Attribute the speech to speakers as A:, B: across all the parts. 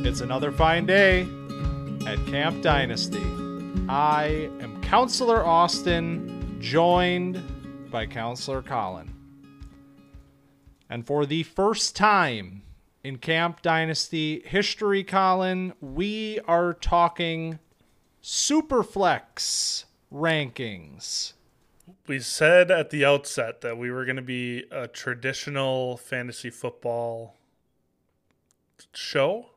A: It's another fine day at Camp Dynasty. I am Counselor Austin, joined by Counselor Colin. And for the first time in Camp Dynasty history, Colin, we are talking Superflex rankings.
B: We said at the outset that we were going to be a traditional fantasy football show.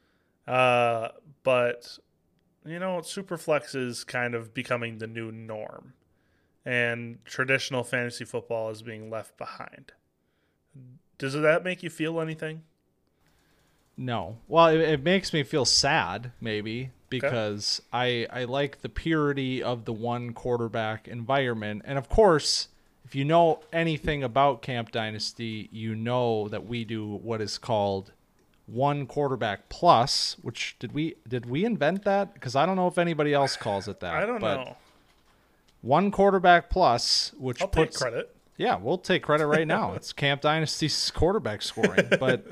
B: But, you know, Superflex is kind of becoming the new norm. And traditional fantasy football is being left behind. Does that make you feel anything?
A: No. Well, it makes me feel sad, maybe, because I like the purity of the one quarterback environment. And, of course, if you know anything about Camp Dynasty, you know that we do what is called one quarterback plus, which did we invent that? Because I don't know if anybody else calls it that.
B: I don't know.
A: One quarterback plus, which
B: I'll take credit.
A: Yeah, we'll take credit right now. It's Camp Dynasty's quarterback scoring. But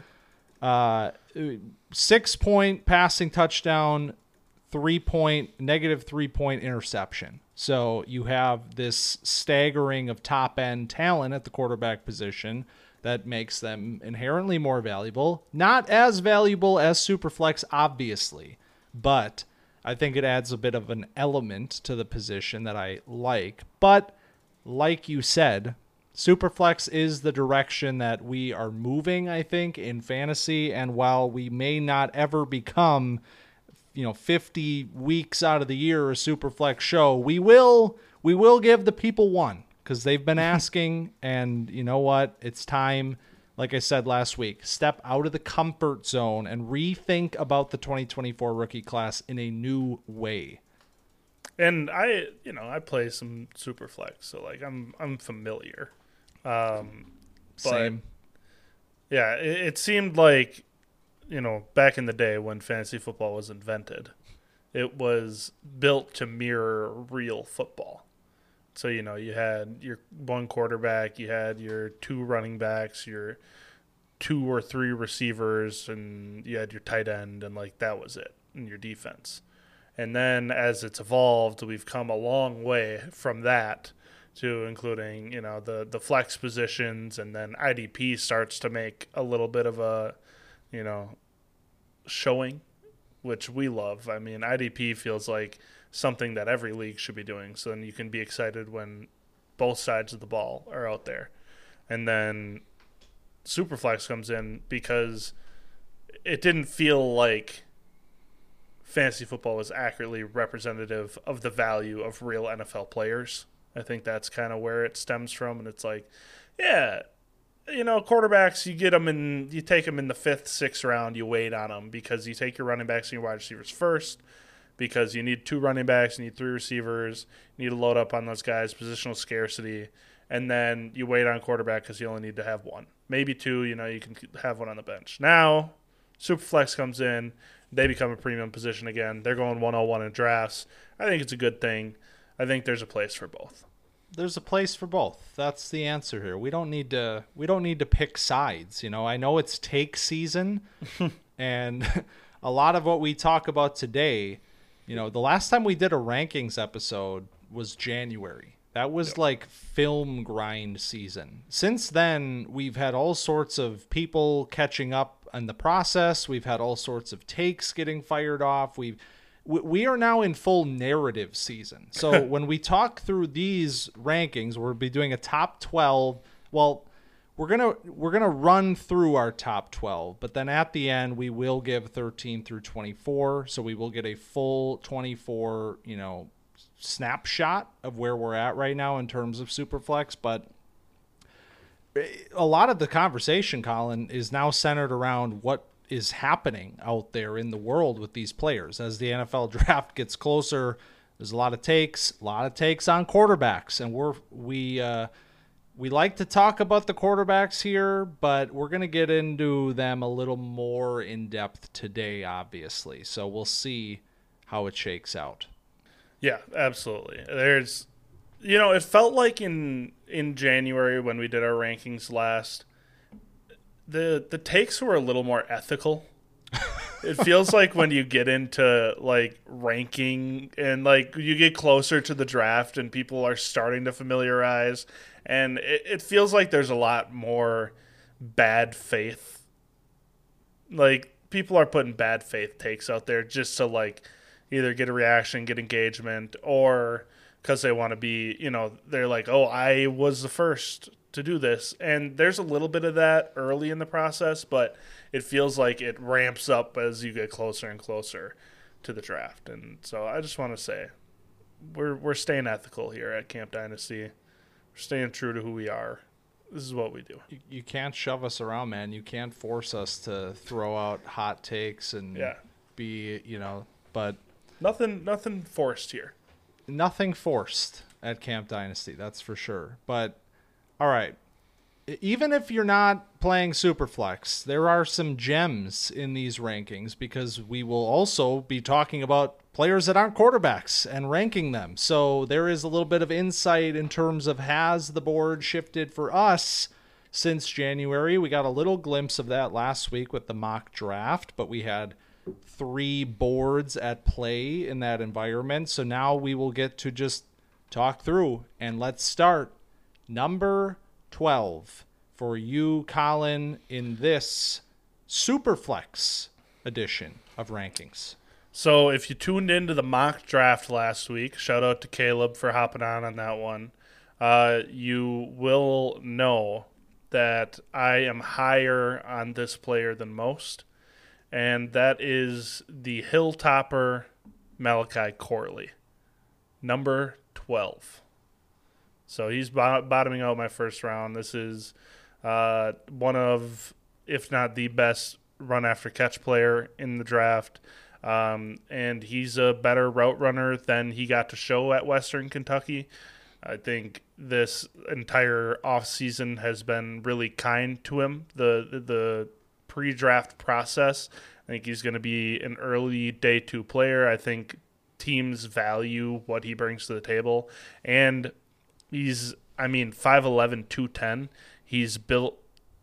A: 6-point passing touchdown, negative 3-point interception. So you have this staggering of top-end talent at the quarterback position that makes them inherently more valuable. Not as valuable as Superflex, obviously, but I think it adds a bit of an element to the position that I like. But like you said, Superflex is the direction that we are moving, I think, in fantasy. And while we may not ever become, 50 weeks out of the year a Superflex show, we will give the people one. Because they've been asking, and you know what? It's time, like I said last week, step out of the comfort zone and rethink about the 2024 rookie class in a new way.
B: And I play some Superflex, so like I'm familiar.
A: Same.
B: Yeah, it seemed like, back in the day when fantasy football was invented, it was built to mirror real football. So, you had your one quarterback, you had your two running backs, your 2 or 3 receivers, and you had your tight end, and that was it in your defense. And then as it's evolved, we've come a long way from that to including, the flex positions, and then IDP starts to make a little bit of a, showing, which we love. I mean, IDP feels like something that every league should be doing. So then you can be excited when both sides of the ball are out there. And then Superflex comes in because it didn't feel like fantasy football was accurately representative of the value of real NFL players. I think that's kind of where it stems from. And it's like, yeah, quarterbacks, you take them in the 5th, 6th round, you wait on them because you take your running backs and your wide receivers first. Because you need 2 running backs, you need 3 receivers, you need to load up on those guys, positional scarcity, and then you wait on quarterback because you only need to have 1. Maybe 2, you can have 1 on the bench. Now, Superflex comes in, they become a premium position again. They're going 101 in drafts. I think it's a good thing. I think there's a place for both.
A: There's a place for both. That's the answer here. We don't need to pick sides. I know it's take season, and a lot of what we talk about today, the last time we did a rankings episode was January. That was like film grind season. Since then, we've had all sorts of people catching up in the process. We've had all sorts of takes getting fired off. We are now in full narrative season. So when we talk through these rankings, we'll be doing a top 12. Well, we're gonna run through our top 12, but then at the end we will give 13 through 24, so we will get a full 24, snapshot of where we're at right now in terms of Superflex. But a lot of the conversation, Colin, is now centered around what is happening out there in the world with these players. As the NFL draft gets closer, there's a lot of takes on quarterbacks, and we like to talk about the quarterbacks here, but we're going to get into them a little more in depth today, obviously. So we'll see how it shakes out.
B: Yeah, absolutely. There's, it felt like in January when we did our rankings last, the takes were a little more ethical. It feels like when you get into like ranking and like you get closer to the draft and people are starting to familiarize, and it feels like there's a lot more bad faith. Like people are putting bad faith takes out there just to like either get a reaction, get engagement, or because they want to be, they're like, oh, I was the first to do this. And there's a little bit of that early in the process, but it feels like it ramps up as you get closer and closer to the draft. And so I just want to say we're staying ethical here at Camp Dynasty. We're staying true to who we are. This is what we do.
A: You can't shove us around, man. You can't force us to throw out hot takes and be, but
B: nothing forced here.
A: Nothing forced at Camp Dynasty, that's for sure. But all right, even if you're not playing Superflex, there are some gems in these rankings because we will also be talking about players that aren't quarterbacks and ranking them. So there is a little bit of insight in terms of has the board shifted for us since January. We got a little glimpse of that last week with the mock draft, but we had 3 boards at play in that environment. So now we will get to just talk through, and let's start number 12 for you, Colin, in this Superflex edition of rankings.
B: So if you tuned into the mock draft last week, shout out to Caleb for hopping on that one. You will know that I am higher on this player than most, and that is the Hilltopper Malachi Corley, number 12. So he's bottoming out my first round. This is one of, if not the best run after catch player in the draft. And he's a better route runner than he got to show at Western Kentucky. I think this entire offseason has been really kind to him. The pre-draft process, I think he's going to be an early day 2 player. I think teams value what he brings to the table. And he's, 5'11", 210. He's built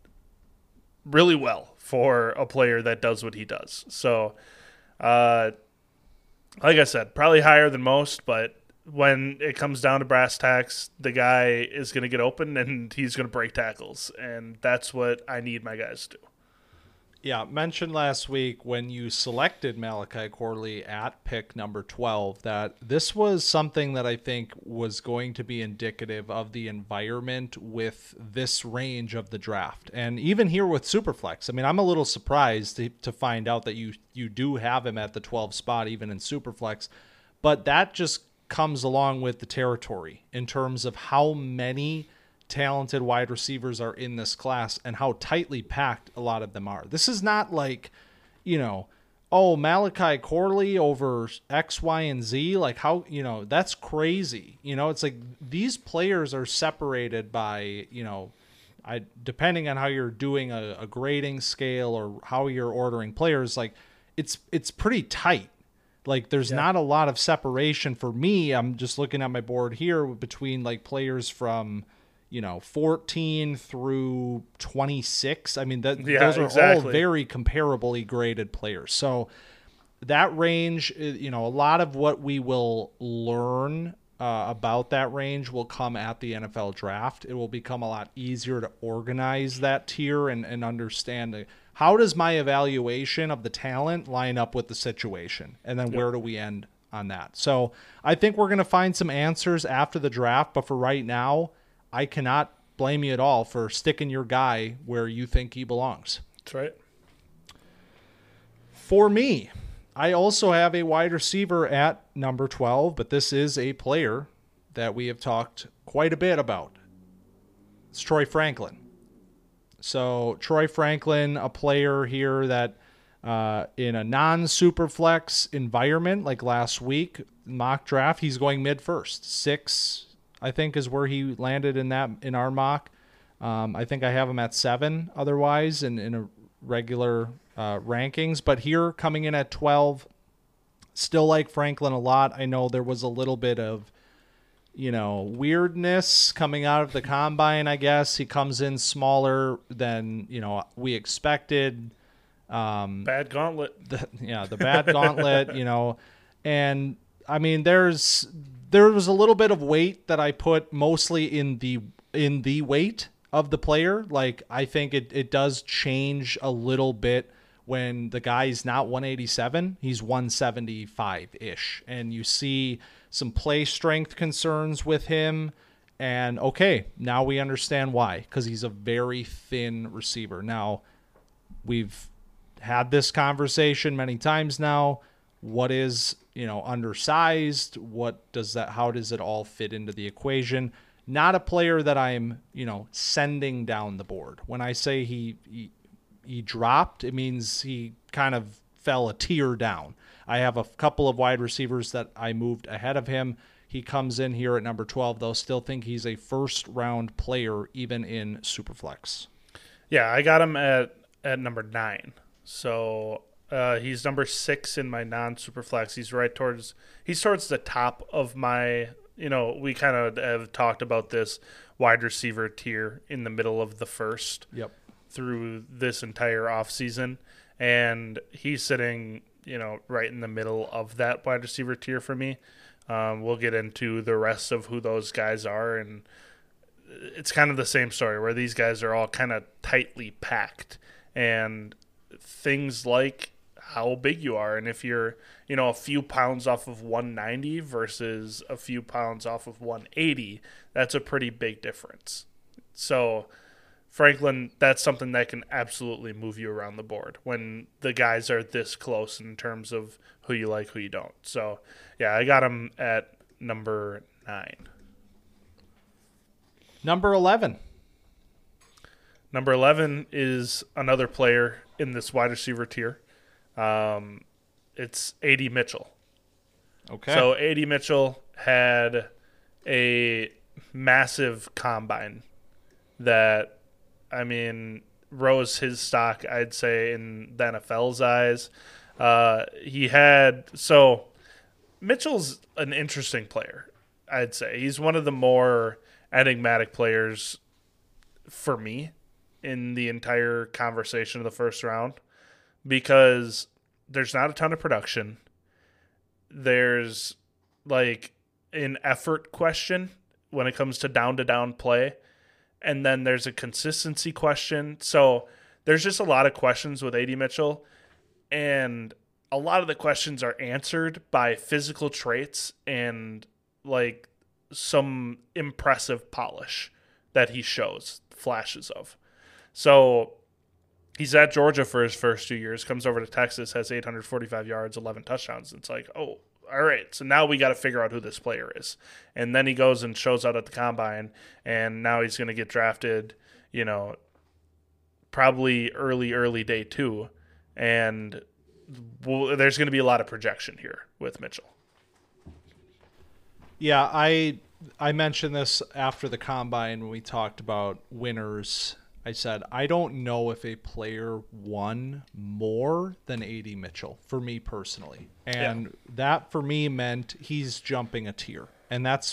B: really well for a player that does what he does. So, like I said, probably higher than most, but when it comes down to brass tacks, the guy is going to get open and he's going to break tackles. And that's what I need my guys to do.
A: Yeah, mentioned last week when you selected Malachi Corley at pick number 12 that this was something that I think was going to be indicative of the environment with this range of the draft. And even here with Superflex, I'm a little surprised to find out that you do have him at the 12 spot even in Superflex, but that just comes along with the territory in terms of how many talented wide receivers are in this class and how tightly packed a lot of them are. This is not like, Malachi Corley over X, Y, and Z. Like how, that's crazy. It's like these players are separated by, depending on how you're doing a grading scale or how you're ordering players, like it's pretty tight. Like there's not a lot of separation for me. I'm just looking at my board here between like players from 14 through 26. Those are all very comparably graded players. So that range, a lot of what we will learn about that range will come at the NFL draft. It will become a lot easier to organize that tier and understand how does my evaluation of the talent line up with the situation, and then where do we end on that. So I think we're going to find some answers after the draft, but for right now, I cannot blame you at all for sticking your guy where you think he belongs.
B: That's right.
A: For me, I also have a wide receiver at number 12, but this is a player that we have talked quite a bit about. It's Troy Franklin. So Troy Franklin, a player here that in a non-superflex environment like last week, mock draft, he's going mid-first. 6, I think, is where he landed in our mock. I think I have him at 7 otherwise in a regular rankings. But here coming in at 12, still like Franklin a lot. I know there was a little bit of, weirdness coming out of the combine, I guess. He comes in smaller than, we expected.
B: Bad gauntlet.
A: The bad gauntlet, and I mean, there was a little bit of weight that I put mostly in the weight of the player. Like, I think it does change a little bit when the guy's not 187, he's 175-ish. And you see some play strength concerns with him. And okay, now we understand why, because he's a very thin receiver. Now, we've had this conversation many times now. What is, undersized? How does it all fit into the equation? Not a player that I'm, sending down the board. When I say he dropped, it means he kind of fell a tier down. I have a couple of wide receivers that I moved ahead of him. He comes in here at number 12, though. Still think he's a first-round player, even in Superflex.
B: Yeah, I got him at number 9. So he's number 6 in my non-Superflex. He's towards the top of my, we kind of have talked about this wide receiver tier in the middle of the first.
A: Yep.
B: Through this entire offseason, and he's sitting, right in the middle of that wide receiver tier for me. We'll get into the rest of who those guys are, and it's kind of the same story where these guys are all kind of tightly packed, and things like how big you are, and if you're, a few pounds off of 190 versus a few pounds off of 180, that's a pretty big difference. So Franklin, that's something that can absolutely move you around the board when the guys are this close in terms of who you like, who you don't. So, yeah, I got him at number 9.
A: Number 11.
B: Number 11 is another player in this wide receiver tier. It's A.D. Mitchell.
A: Okay.
B: So A.D. Mitchell had a massive combine that, rose his stock, I'd say, in the NFL's eyes. Mitchell's an interesting player, I'd say. He's one of the more enigmatic players for me in the entire conversation of the first round because there's not a ton of production. There's, an effort question when it comes to down play. And then there's a consistency question. So there's just a lot of questions with A.D. Mitchell. And a lot of the questions are answered by physical traits and some impressive polish that he shows flashes of. So he's at Georgia for his first 2 years, comes over to Texas, has 845 yards, 11 touchdowns. It's all right, so now we got to figure out who this player is. And then he goes and shows out at the combine, and now he's going to get drafted, probably early day 2. And there's going to be a lot of projection here with Mitchell.
A: Yeah, I mentioned this after the combine when we talked about winners. I said, I don't know if a player won more than A.D. Mitchell, for me personally. And that, for me, meant he's jumping a tier. And that's,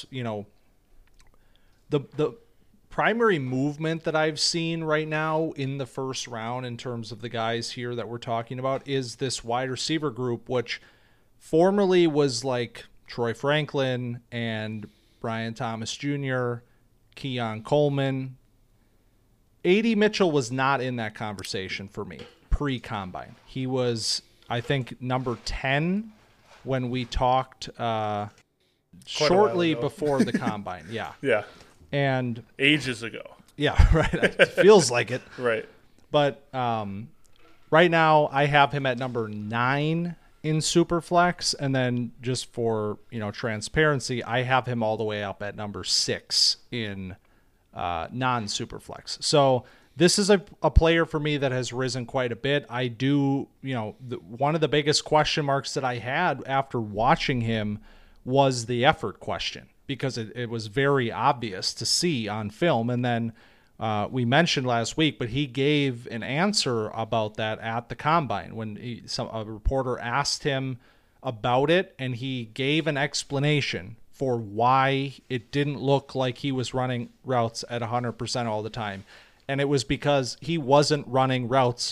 A: the primary movement that I've seen right now in the first round in terms of the guys here that we're talking about is this wide receiver group, which formerly was like Troy Franklin and Brian Thomas Jr., Keon Coleman. A.D. Mitchell was not in that conversation for me pre-combine. He was, I think, number 10 when we talked shortly before the combine. Yeah.
B: Yeah.
A: And
B: ages ago.
A: Yeah, right. It feels like it.
B: Right.
A: But right now I have him at number 9 in Superflex, and then just for, transparency, I have him all the way up at number 6 in non-Superflex. So this is a player for me that has risen quite a bit. I do, one of the biggest question marks that I had after watching him was the effort question, because it was very obvious to see on film. And then we mentioned last week, but he gave an answer about that at the combine when a reporter asked him about it, and he gave an explanation for why it didn't look like he was running routes at 100% all the time. And it was because he wasn't running routes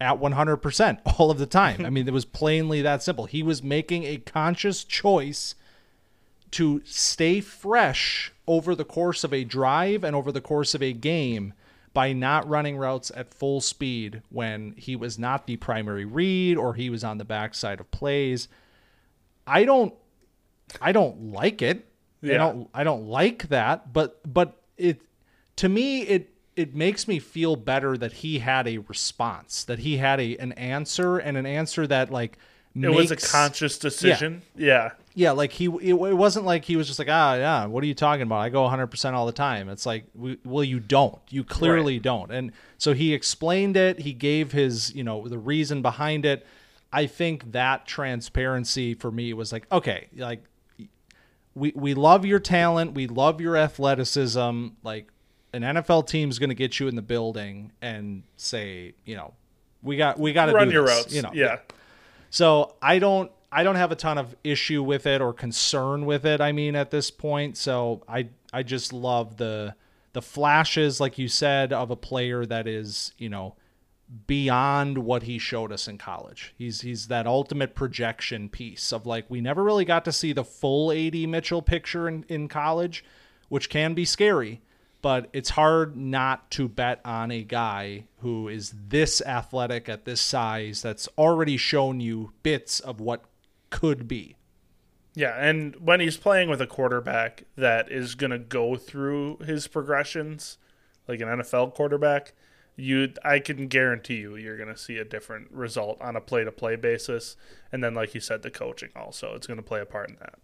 A: at 100% all of the time. I mean, it was plainly that simple. He was making a conscious choice to stay fresh over the course of a drive and over the course of a game by not running routes at full speed when he was not the primary read or he was on the backside of plays. I don't like it.
B: Yeah.
A: I don't like that, but it, to me, it makes me feel better that he had a response, that he had an answer, and an answer that like
B: was a conscious decision.
A: Yeah, like it wasn't like he was just like, yeah, what are you talking about? I go 100% all the time. It's like, well, you don't. You clearly don't. And so he explained it. He gave his, the reason behind it. I think that transparency for me was like, okay, like we love your talent. We love your athleticism. Like an NFL team's going to get you in the building and say, we got to
B: run
A: do
B: your
A: this,
B: routes. Yeah.
A: So I don't have a ton of issue with it or concern with it. I mean, at this point, so I just love the flashes, like you said, of a player that is, beyond what he showed us in college. He's that ultimate projection piece of like, we never really got to see the full AD Mitchell picture in college, which can be scary, but it's hard not to bet on a guy who is this athletic at this size that's already shown you bits of what could be.
B: Yeah, and when he's playing with a quarterback that is going to go through his progressions, like an NFL quarterback, I can guarantee you're going to see a different result on a play-to-play basis. And then, like you said, the coaching also, it's going to play a part in that.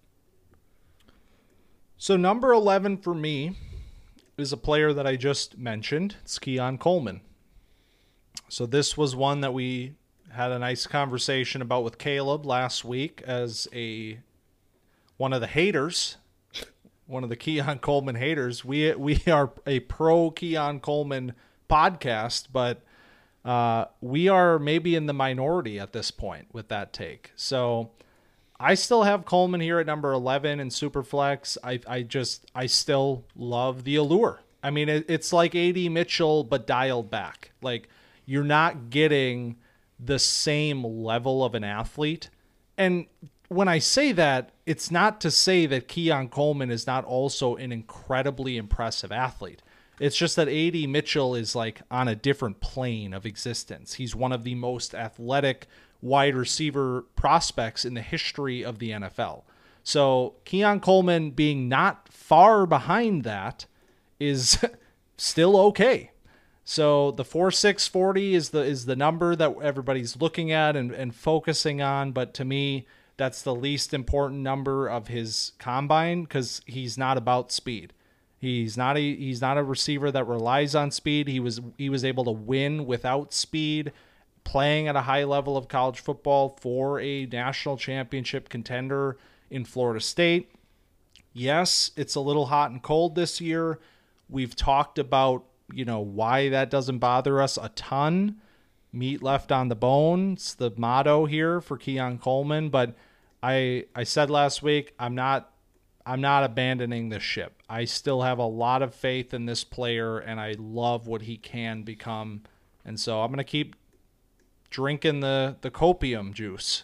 A: So number 11 for me is a player that I just mentioned. It's Keon Coleman. So this was one that we had a nice conversation about with Caleb last week as one of the haters, one of the Keon Coleman haters. We are a pro Keon Coleman podcast, but we are maybe in the minority at this point with that take. So I still have Coleman here at number 11 in Superflex. I still love the allure. I mean, it's like AD Mitchell, but dialed back. Like, you're not getting the same level of an athlete. And when I say that, it's not to say that Keon Coleman is not also an incredibly impressive athlete. It's just that AD Mitchell is like on a different plane of existence. He's one of the most athletic wide receiver prospects in the history of the NFL. So Keon Coleman being not far behind that is still okay. So the 4.640 is the number that everybody's looking at and focusing on. But to me, that's the least important number of his combine because he's not about speed. He's not a receiver that relies on speed. He was able to win without speed, playing at a high level of college football for a national championship contender in Florida State. Yes, it's a little hot and cold this year. We've talked about, why that doesn't bother us a ton. Meat left on the bone. It's the motto here for Keon Coleman. But I said last week, I'm not abandoning this ship. I still have a lot of faith in this player, and I love what he can become. And so I'm going to keep drinking the copium juice.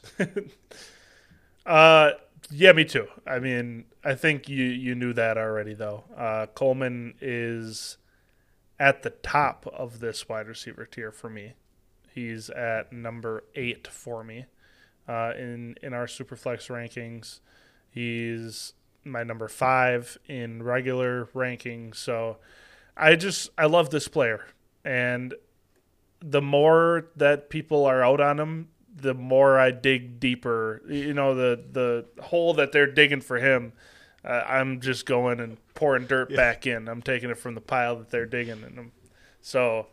B: Yeah, me too. I mean, I think you knew that already, though. Coleman is at the top of this wide receiver tier for me. He's at number 8 for me in our Superflex rankings. He's my number 5 in regular rankings. So I love this player. And the more that people are out on him, the more I dig deeper. The hole that they're digging for him, I'm just going and pouring dirt back in. I'm taking it from the pile that they're digging in them. So,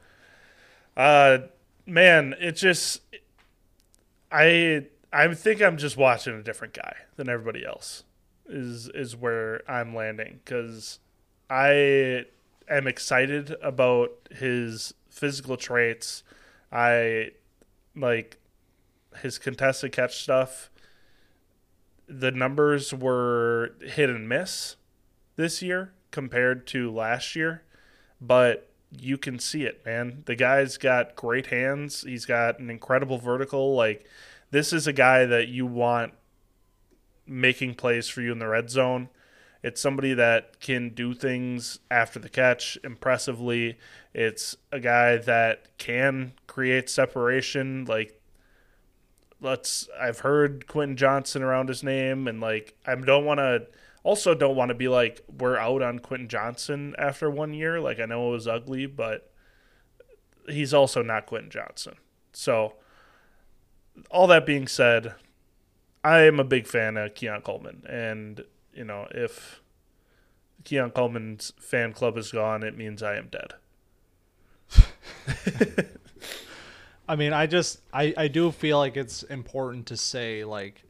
B: man, it just I think I'm just watching a different guy than everybody else. Is where I'm landing because I am excited about his physical traits. I like his contested catch stuff. The numbers were hit and miss this year compared to last year, but you can see it, man. The guy's got great hands. He's got an incredible vertical. Like, this is a guy that you want making plays for you in the red zone. It's somebody that can do things after the catch impressively. It's a guy that can create separation. Like, I've heard Quentin Johnson around his name, and like, I don't want to be like, we're out on Quentin Johnson after 1 year. Like, I know it was ugly, but he's also not Quentin Johnson. So, all that being said, I am a big fan of Keon Coleman, and if Keon Coleman's fan club is gone, it means I am dead.
A: I mean, I do feel like it's important to say, like,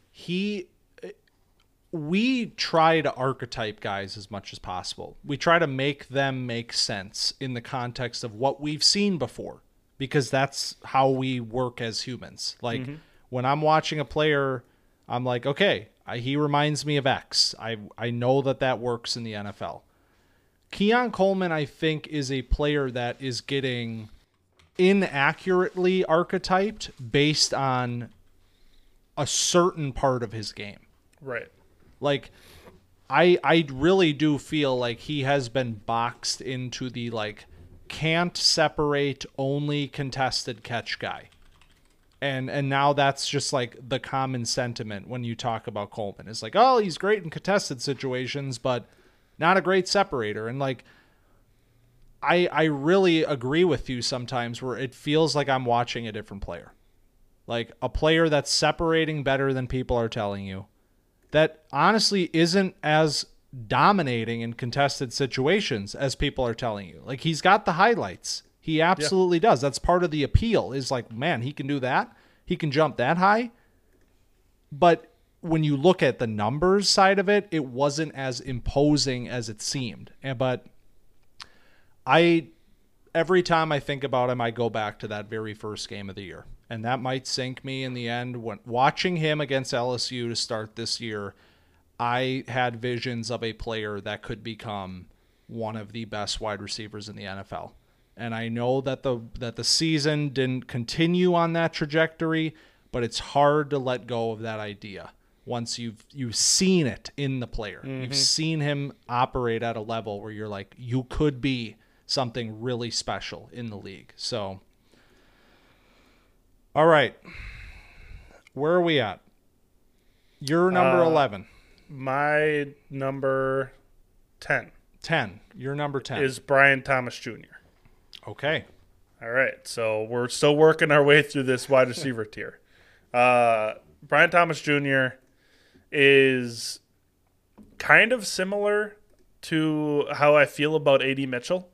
A: we try to archetype guys as much as possible. We try to make them make sense in the context of what we've seen before, because that's how we work as humans. Like, when I'm watching a player, I'm like, okay, he reminds me of X. I know that works in the NFL. Keon Coleman, I think, is a player that is getting inaccurately archetyped based on a certain part of his game.
B: Right.
A: Like, I really do feel like he has been boxed into the, like, can't separate, only contested catch guy. And now that's just like the common sentiment when you talk about Coleman. It's like, oh, he's great in contested situations, but not a great separator. And like, I really agree with you sometimes where it feels like I'm watching a different player. Like a player that's separating better than people are telling you. That honestly isn't as dominating in contested situations as people are telling you. Like, he's got the highlights. He absolutely does. That's part of the appeal, is like, man, he can do that. He can jump that high. But when you look at the numbers side of it, it wasn't as imposing as it seemed. But every time I think about him, I go back to that very first game of the year. And that might sink me in the end. When watching him against LSU to start this year, I had visions of a player that could become one of the best wide receivers in the NFL. And I know that the season didn't continue on that trajectory, but it's hard to let go of that idea once you've seen it in the player. Mm-hmm. You've seen him operate at a level where you're like, you could be something really special in the league. So, all right. Where are we at? You're number 11.
B: My number 10.
A: 10. You're number 10.
B: Is Brian Thomas Jr.
A: Okay.
B: All right. So we're still working our way through this wide receiver tier. Brian Thomas Jr. is kind of similar to how I feel about A.D. Mitchell.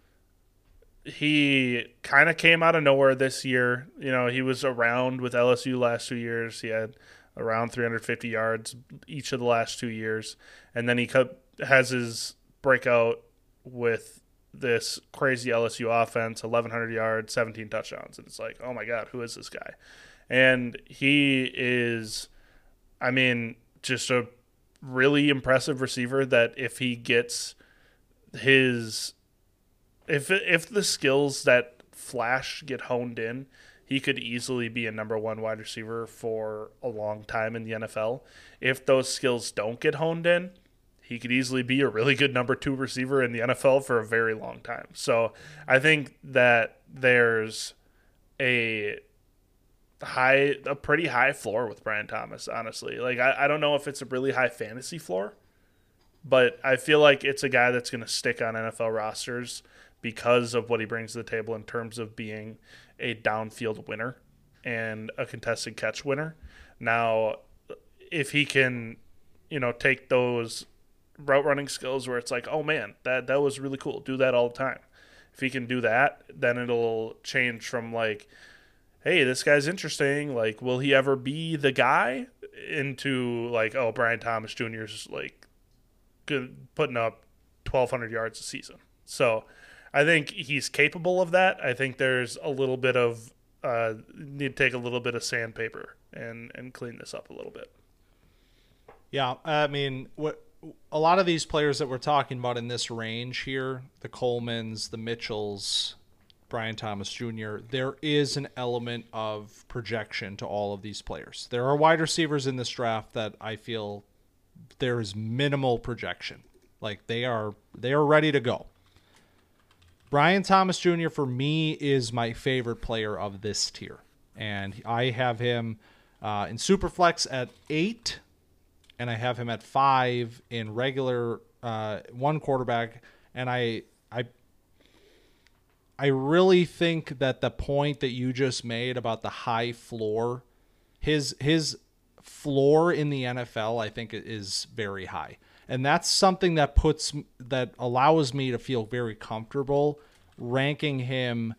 B: He kind of came out of nowhere this year. He was around with LSU last 2 years. He had around 350 yards each of the last 2 years. And then he has his breakout with this crazy LSU offense, 1,100 yards, 17 touchdowns. And it's like, oh, my God, who is this guy? And he is, just a really impressive receiver that if he gets his – if the skills that flash get honed in, he could easily be a number one wide receiver for a long time in the NFL. If those skills don't get honed in, he could easily be a really good number two receiver in the NFL for a very long time. So I think that there's a pretty high floor with Brian Thomas, honestly. Like, I don't know if it's a really high fantasy floor, but I feel like it's a guy that's going to stick on NFL rosters because of what he brings to the table in terms of being a downfield winner and a contested catch winner. Now, if he can, take those route running skills where it's like, oh man, that was really cool, do that all the time. If he can do that, then it'll change from like, hey, this guy's interesting, like, will he ever be the guy, into like, oh, Brian Thomas Jr. is like good, putting up 1,200 yards a season. So I think he's capable of that. I think there's a little bit of need to take a little bit of sandpaper and clean this up a little bit.
A: Yeah, a lot of these players that we're talking about in this range here, the Colemans, the Mitchells, Brian Thomas Jr., there is an element of projection to all of these players. There are wide receivers in this draft that I feel there is minimal projection. Like they are ready to go. Brian Thomas Jr. for me is my favorite player of this tier. And I have him in Superflex at 8, and I have him at 5 in regular one quarterback. And I really think that the point that you just made about the high floor, his floor in the NFL, I think is very high. And that's something that allows me to feel very comfortable ranking him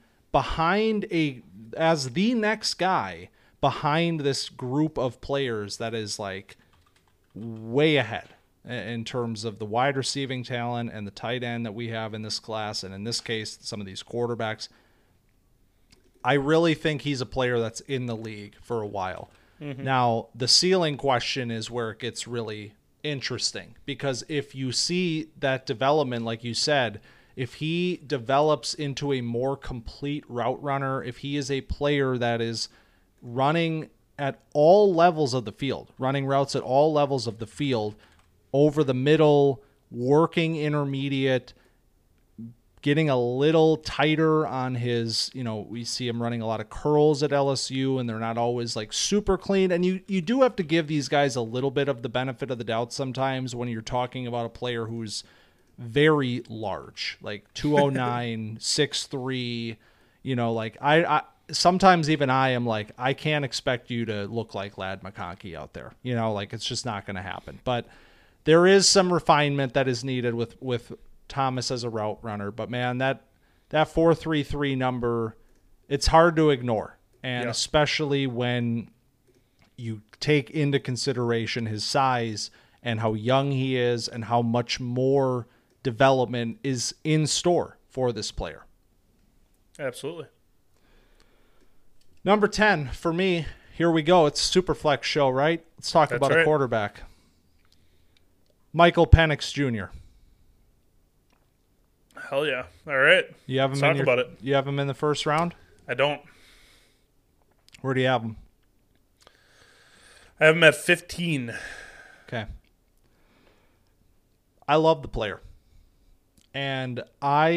A: as the next guy behind this group of players that is like way ahead in terms of the wide receiving talent and the tight end that we have in this class, and in this case, some of these quarterbacks. I really think he's a player that's in the league for a while. Mm-hmm. Now, the ceiling question is where it gets really interesting, because if you see that development, like you said, if he develops into a more complete route runner, if he is a player that is running at all levels of the field, running routes at all levels of the field, over the middle, working intermediate, getting a little tighter on his, we see him running a lot of curls at LSU, and they're not always like super clean. And you do have to give these guys a little bit of the benefit of the doubt sometimes when you're talking about a player who's very large, like 209, 6'3", like I sometimes even I am like, I can't expect you to look like Ladd McConkey out there, like it's just not going to happen. But there is some refinement that is needed with Thomas as a route runner. But man, that 4.33 number, it's hard to ignore. And especially when you take into consideration his size and how young he is and how much more development is in store for this player.
B: Absolutely.
A: Number 10 for me, here we go. It's a Superflex show, right? Let's talk about a quarterback. Michael Penix Jr.
B: Hell yeah. All right.
A: You have him
B: Let's talk about it.
A: You have him in the first round?
B: I don't.
A: Where do you have him?
B: I have him at 15.
A: Okay. I love the player. And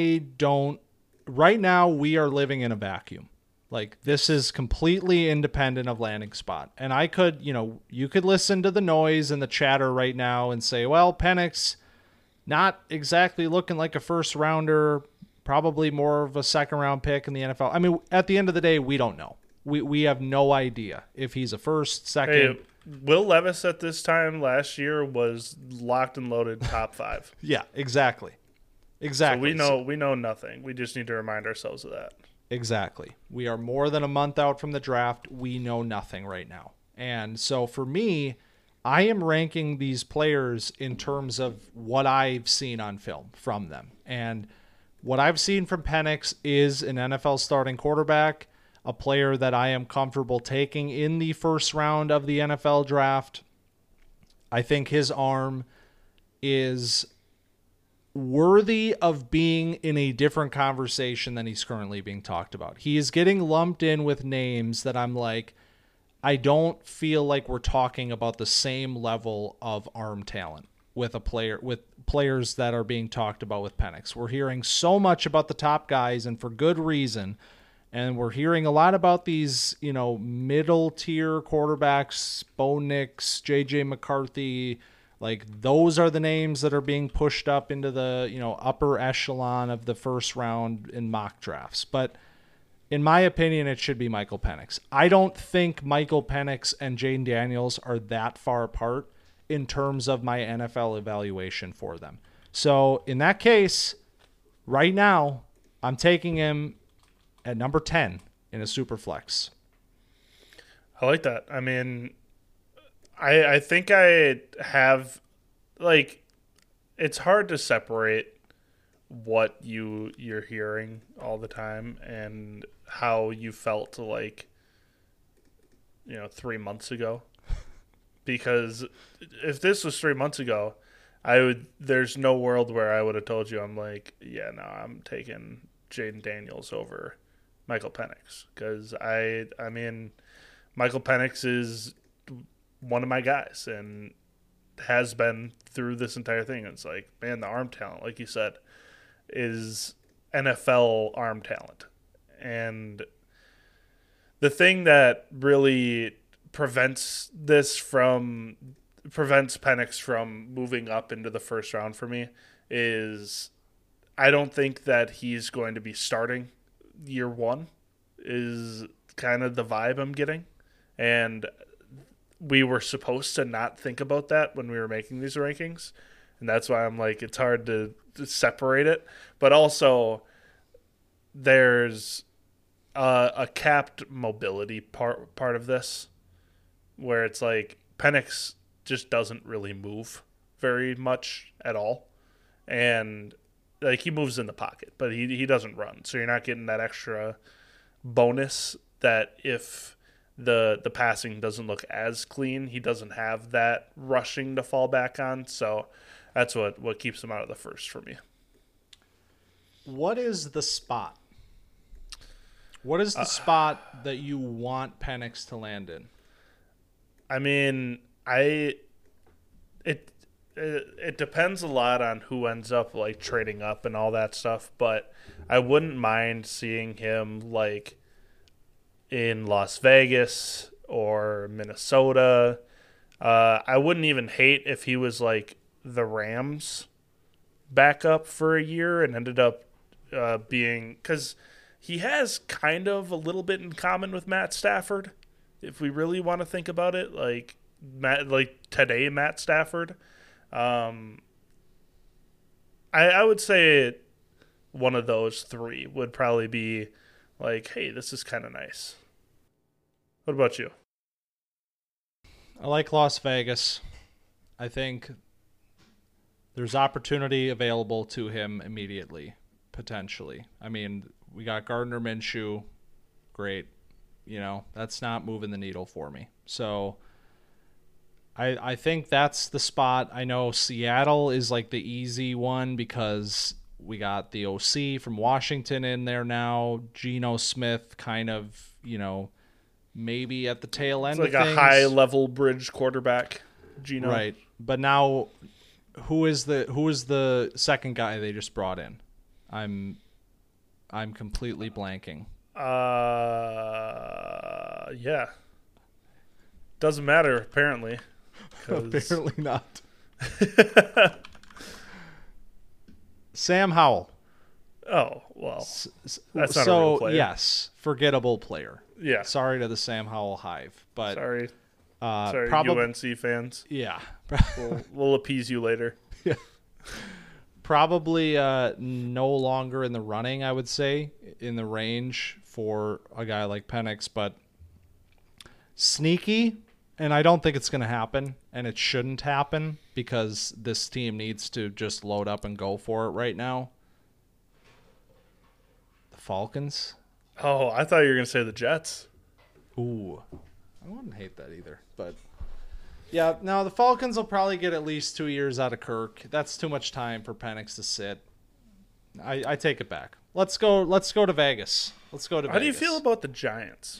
A: right now we are living in a vacuum. Like, this is completely independent of landing spot. And I could, you could listen to the noise and the chatter right now and say, well, Penix, not exactly looking like a first rounder, probably more of a second round pick in the NFL. I mean, at the end of the day, we don't know. We have no idea if he's a first, second.
B: Hey, Will Levis at this time last year was locked and loaded top 5.
A: Yeah, exactly.
B: So we know nothing. We just need to remind ourselves of that.
A: Exactly. We are more than a month out from the draft. We know nothing right now. And so for me, I am ranking these players in terms of what I've seen on film from them. And what I've seen from Penix is an NFL starting quarterback, a player that I am comfortable taking in the first round of the NFL draft. I think his arm is worthy of being in a different conversation than he's currently being talked about. He is getting lumped in with names that I'm like, I don't feel like we're talking about the same level of arm talent with players that are being talked about with Penix. We're hearing so much about the top guys, and for good reason. And we're hearing a lot about these, middle tier quarterbacks, Bo Nix, JJ McCarthy. Like, those are the names that are being pushed up into the, upper echelon of the first round in mock drafts. But in my opinion, it should be Michael Penix. I don't think Michael Penix and Jayden Daniels are that far apart in terms of my NFL evaluation for them. So in that case, right now, I'm taking him at number 10 in a Superflex.
B: I like that. I mean, I think I have, like, it's hard to separate what you're hearing all the time and how you felt like, 3 months ago. Because if this was 3 months ago, There's no world where I would have told you I'm like, yeah, no, I'm taking Jaden Daniels over Michael Penix, because I mean, Michael Penix is one of my guys and has been through this entire thing. It's like, man, the arm talent, like you said, is NFL arm talent. And the thing that really prevents Penix from moving up into the first round for me is I don't think that he's going to be starting year one, is kind of the vibe I'm getting. And we were supposed to not think about that when we were making these rankings. And that's why I'm like, it's hard to separate it. But also, there's a capped mobility part of this, where it's like Penix just doesn't really move very much at all. And like, he moves in the pocket, but he doesn't run. So you're not getting that extra bonus that if the passing doesn't look as clean, he doesn't have that rushing to fall back on. So that's what keeps him out of the first for me.
A: What is the spot? What is the spot that you want Penix to land in?
B: I mean, it depends a lot on who ends up like trading up and all that stuff, but I wouldn't mind seeing him like in Las Vegas or Minnesota. I wouldn't even hate if he was like the Rams backup for a year and ended up being, because he has kind of a little bit in common with Matt Stafford, if we really want to think about it, like Matt Stafford. I would say one of those three would probably be like, hey, this is kind of nice. What about you?
A: I like Las Vegas. I think there's opportunity available to him immediately, potentially. I mean, we got Gardner Minshew. Great. You know, that's not moving the needle for me. So I think that's the spot. I know Seattle is like the easy one because we got the OC from Washington in there now. Geno Smith kind of, you know, maybe at the tail end
B: it's like
A: of things.
B: A high-level bridge quarterback, Geno.
A: Right. But now, who is the second guy they just brought in? I'm completely blanking.
B: Yeah. Doesn't matter, apparently.
A: Apparently not. Sam Howell.
B: Oh, well. That's not a real player.
A: Yes, forgettable player.
B: Yeah.
A: Sorry to the Sam Howell hive, but
B: Sorry, UNC fans.
A: Yeah.
B: We'll appease you later.
A: Yeah. Probably no longer in the running, I would say, in the range for a guy like Penix, but sneaky, and I don't think it's going to happen, and it shouldn't happen because this team needs to just load up and go for it right now. The Falcons?
B: Oh, I thought you were going to say the Jets.
A: Ooh. I wouldn't hate that either, but yeah, no, the Falcons will probably get at least 2 years out of Kirk. That's too much time for Penix to sit. I take it back. Let's go to Vegas. How
B: do you feel about the Giants?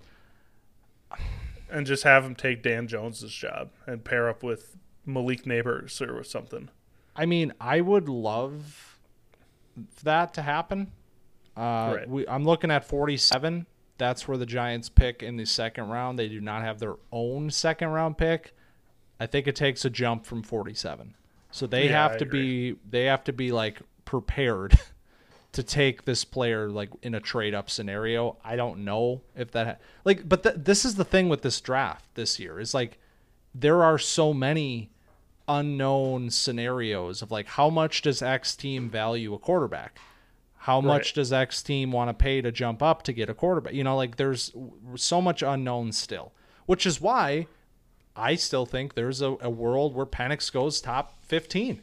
B: And just have him take Dan Jones's job and pair up with Malik Neighbors or something.
A: I mean, I would love that to happen.
B: Right.
A: I'm looking at 47. That's where the Giants pick in the second round. They do not have their own second round pick. I think it takes a jump from 47. So they have to be like prepared to take this player like in a trade up scenario. I don't know if that but this is the thing with this draft this year is like there are so many unknown scenarios of like how much does X team value a quarterback? How much does X team want to pay to jump up to get a quarterback? You know, like there's so much unknown still, which is why I still think there's a world where Penix goes top 15.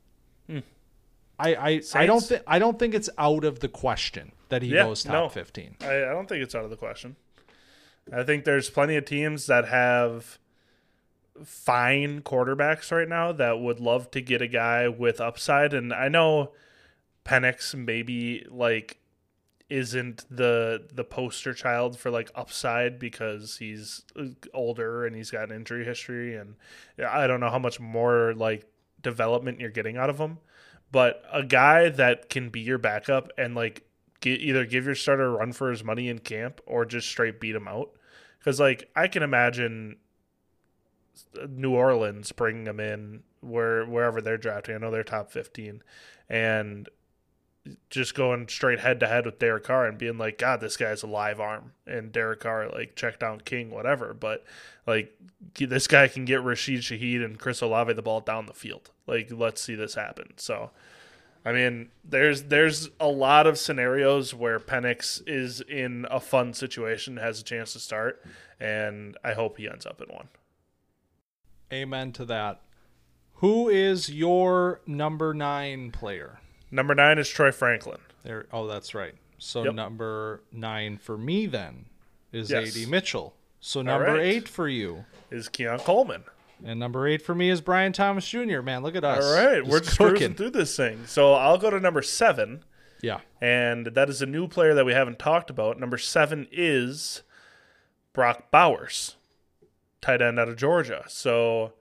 A: I don't think it's out of the question that he goes top 15.
B: I don't think it's out of the question. I think there's plenty of teams that have fine quarterbacks right now that would love to get a guy with upside. And I know Penix maybe like isn't the poster child for like upside because he's older and he's got an injury history, and I don't know how much more like development you're getting out of him. But a guy that can be your backup and like either give your starter a run for his money in camp or just straight beat him out. Because like I can imagine New Orleans bringing him in wherever they're drafting. I know they're top 15, and just going straight head to head with Derek Carr and being like, God, this guy's a live arm, and Derek Carr like check down king, whatever. But like this guy can get Rashid Shaheed and Chris Olave the ball down the field. Like, let's see this happen. So, I mean, there's a lot of scenarios where Penix is in a fun situation, has a chance to start, and I hope he ends up in one.
A: Amen to that. Who is your number 9 player?
B: Number 9 is Troy Franklin.
A: There. Oh, that's right. So
B: Yep.
A: number 9 for me then is
B: Yes.
A: A.D. Mitchell. So number
B: right.
A: 8 for you.
B: Is Keon Coleman.
A: And number 8 for me is Brian Thomas Jr. Man, look at us.
B: All right, we're just
A: cooking
B: cruising through this thing. So I'll go to number 7.
A: Yeah.
B: And that is a new player that we haven't talked about. Number 7 is Brock Bowers, tight end out of Georgia. So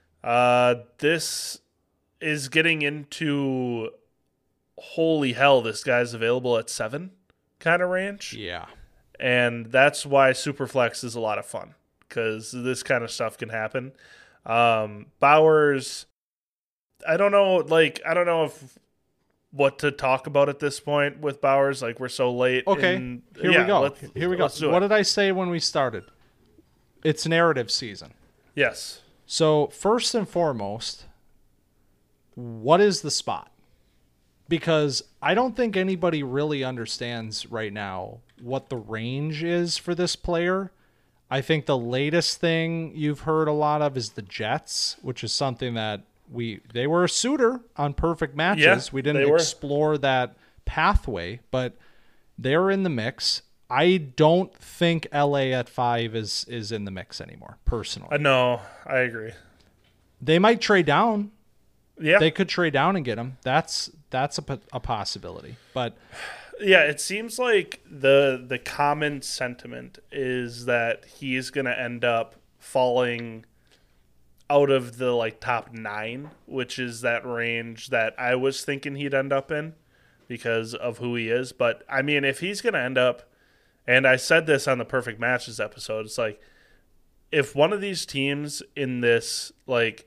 B: this is getting into holy hell, this guy's available at 7 kind of range.
A: Yeah.
B: And that's why Superflex is a lot of fun, because this kind of stuff can happen. Bowers, I don't know if what to talk about at this point with Bowers. Like, we're so late.
A: Okay. Here we go.
B: Let's do it.
A: What did I say when we started? It's narrative season.
B: Yes.
A: So first and foremost, what is the spot? Because I don't think anybody really understands right now what the range is for this player. I think the latest thing you've heard a lot of is the Jets, which is something that they were a suitor on Perfect Matches.
B: Yeah,
A: we didn't explore that pathway, but they're in the mix. I don't think LA at 5 is in the mix anymore, personally.
B: No, I agree.
A: They might trade down.
B: Yeah.
A: They could trade down and get him. That's a possibility. But
B: yeah, it seems like the common sentiment is that he's going to end up falling out of the like top 9, which is that range that I was thinking he'd end up in because of who he is. But I mean, if he's going to end up, and I said this on the Perfect Matches episode, it's like if one of these teams in this like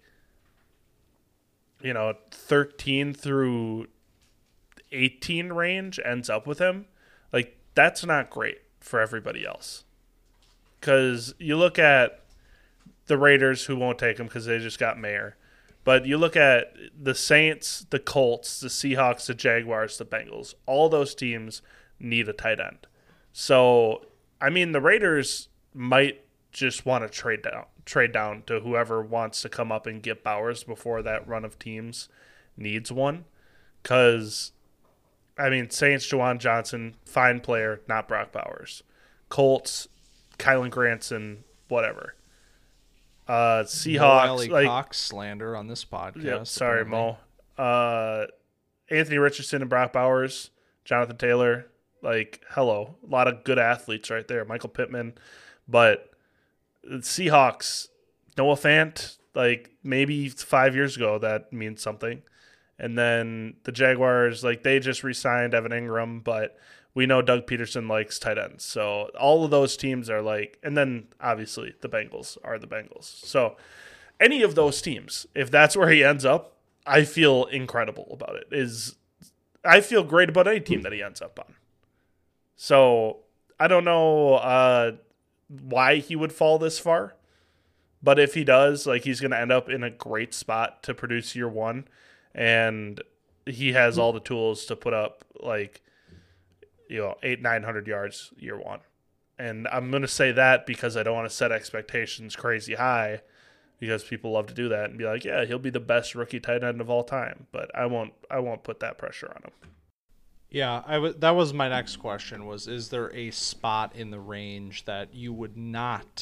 B: 13 through 18 range ends up with him, like that's not great for everybody else. Because you look at the Raiders, who won't take him because they just got Mayer. But you look at the Saints, the Colts, the Seahawks, the Jaguars, the Bengals. All those teams need a tight end. So, I mean, the Raiders might just want to trade down to whoever wants to come up and get Bowers before that run of teams needs one. Because, I mean, Saints, Juwan Johnson, fine player, not Brock Bowers. Colts, Kylan Granson, whatever. Seahawks,
A: Mo Cox slander on this podcast.
B: Yep, sorry, Mo. Anthony Richardson and Brock Bowers, Jonathan Taylor, like, hello. A lot of good athletes right there. Michael Pittman. But the Seahawks, Noah Fant, like, maybe 5 years ago that means something. And then the Jaguars, like, they just re-signed Evan Ingram, but we know Doug Peterson likes tight ends. So all of those teams are like, and then obviously the Bengals are the Bengals. So any of those teams, if that's where he ends up, I feel incredible about it. I feel great about any team that he ends up on. So I don't know why he would fall this far, but if he does, like, he's going to end up in a great spot to produce year one, and he has all the tools to put up like 800-900 yards year one. And I'm going to say that because I don't want to set expectations crazy high, because people love to do that and be like, yeah, he'll be the best rookie tight end of all time. But I won't put that pressure on him.
A: Yeah, that was my next question was, is there a spot in the range that you would not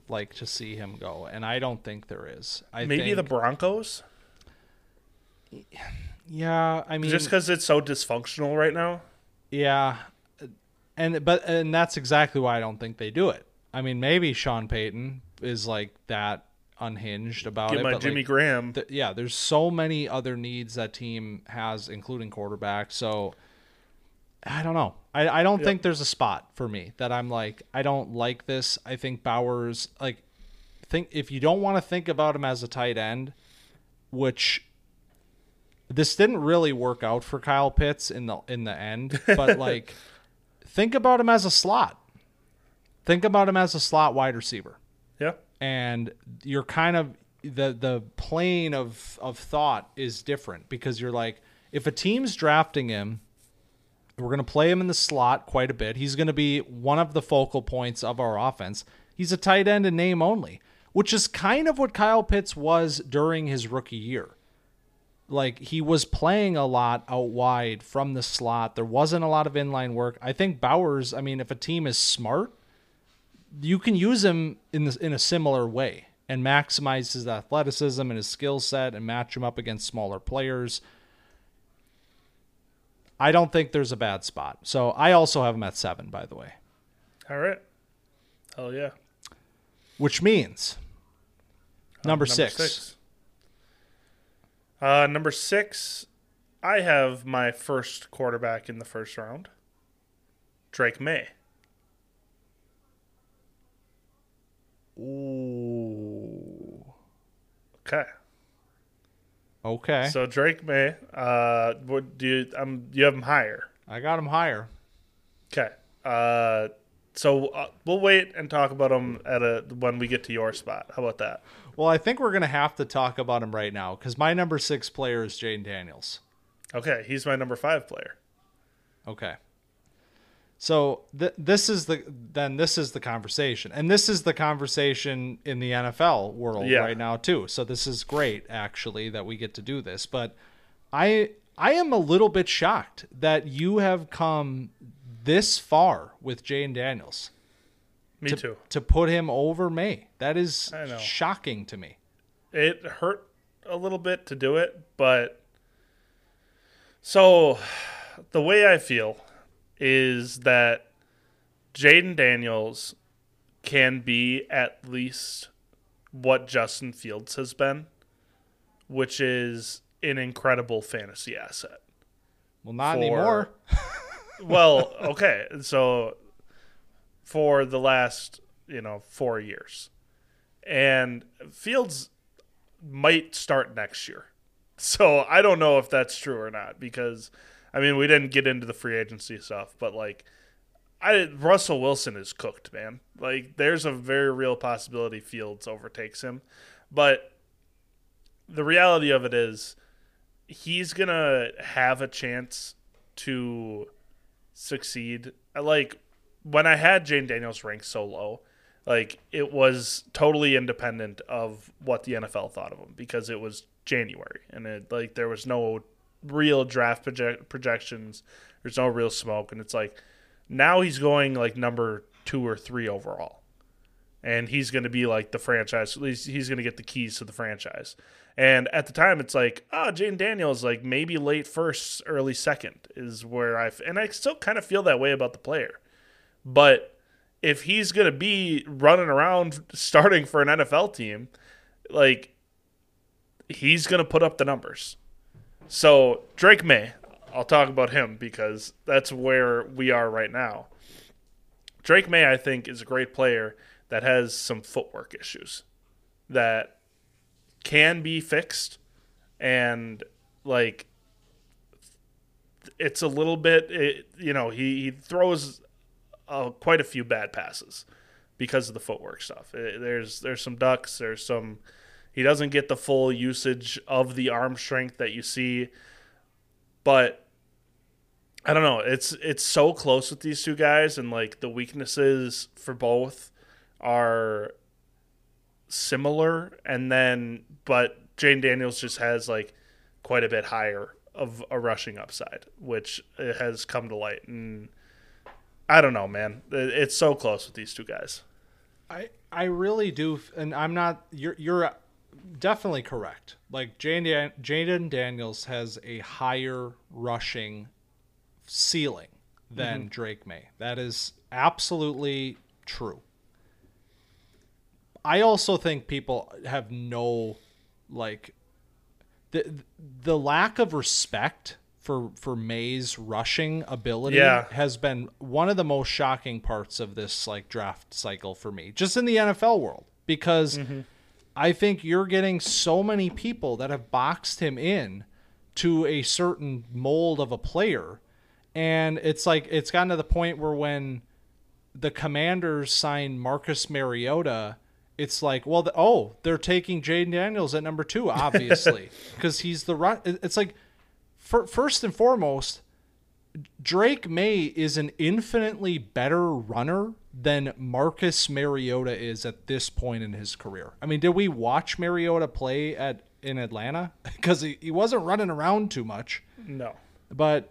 A: like to see him go, and I don't think there is.
B: Maybe the Broncos?
A: Yeah, I mean,
B: just because it's so dysfunctional right now.
A: Yeah, and that's exactly why I don't think they do it. I mean, maybe Sean Payton is like that unhinged about
B: Get
A: it.
B: my
A: but
B: Jimmy
A: like,
B: Graham.
A: There's so many other needs that team has, including quarterback. So I don't know. I don't think there's a spot for me that I'm like, I don't like this. I think Bowers, like, think if you don't want to think about him as a tight end, which this didn't really work out for Kyle Pitts in the end, but like think about him as a slot. Think about him as a slot wide receiver.
B: Yeah.
A: And you're kind of the plane of thought is different because you're like, if a team's drafting him, we're going to play him in the slot quite a bit. He's going to be one of the focal points of our offense. He's a tight end in name only, which is kind of what Kyle Pitts was during his rookie year. Like, he was playing a lot out wide from the slot. There wasn't a lot of inline work. I think Bowers, I mean, if a team is smart, you can use him in a similar way and maximize his athleticism and his skill set and match him up against smaller players. I don't think there's a bad spot. So I also have him at 7, by the way.
B: All right. Hell yeah.
A: Which means number 6.
B: Number 6, I have my first quarterback in the first round, Drake May.
A: Ooh.
B: Okay. So Drake May, what do you have him higher?
A: I got him higher.
B: Okay. So we'll wait and talk about him when we get to your spot. How about that?
A: Well, I think we're going to have to talk about him right now because my number 6 player is Jayden Daniels.
B: Okay, he's my number 5 player.
A: Okay. So this is the conversation, and this is the conversation in the NFL world right now too. So this is great, actually, that we get to do this. But I am a little bit shocked that you have come this far with Jayden Daniels.
B: Me too.
A: To put him over May. That is shocking to me.
B: It hurt a little bit to do it, but so the way I feel is that Jayden Daniels can be at least what Justin Fields has been, which is an incredible fantasy asset.
A: Well, not anymore.
B: Well, okay. So for the last, 4 years. And Fields might start next year. So I don't know if that's true or not because, we didn't get into the free agency stuff, but, Russell Wilson is cooked, man. There's a very real possibility Fields overtakes him. But the reality of it is he's going to have a chance to succeed. When I had Jayden Daniels ranked so low, it was totally independent of what the NFL thought of him because it was January and there was no real draft projections. There's no real smoke, and it's now he's going number 2 or 3 overall, and he's going to be the franchise. At least he's going to get the keys to the franchise. And at the time, it's Jayden Daniels maybe late first, early second is where I still kind of feel that way about the player. But if he's going to be running around starting for an NFL team, he's going to put up the numbers. So Drake May, I'll talk about him because that's where we are right now. Drake May, I think, is a great player that has some footwork issues that can be fixed. And, it's a little bit, he throws quite a few bad passes because of the footwork stuff. There's some ducks. He doesn't get the full usage of the arm strength that you see. But I don't know. It's so close with these two guys, and the weaknesses for both are similar. But Jayden Daniels just has quite a bit higher of a rushing upside, which has come to light. And I don't know, man. It's so close with these two guys.
A: I really do, and I'm not. You're definitely correct. Like Jaden Daniels has a higher rushing ceiling than Drake May. That is absolutely true. I also think people have no like the lack of respect for May's rushing ability
B: Yeah.
A: has been one of the most shocking parts of this like draft cycle for me, just in the NFL world, because I think you're getting so many people that have boxed him in to a certain mold of a player. And it's like it's gotten to the point where when the Commanders signed Marcus Mariota, it's like, well, they're taking Jaden Daniels at number 2, obviously, because he's the run. It's like, first and foremost, Drake May is an infinitely better runner than Marcus Mariota is at this point in his career. I mean, did we watch Mariota play in Atlanta? Because he wasn't running around too much.
B: No.
A: But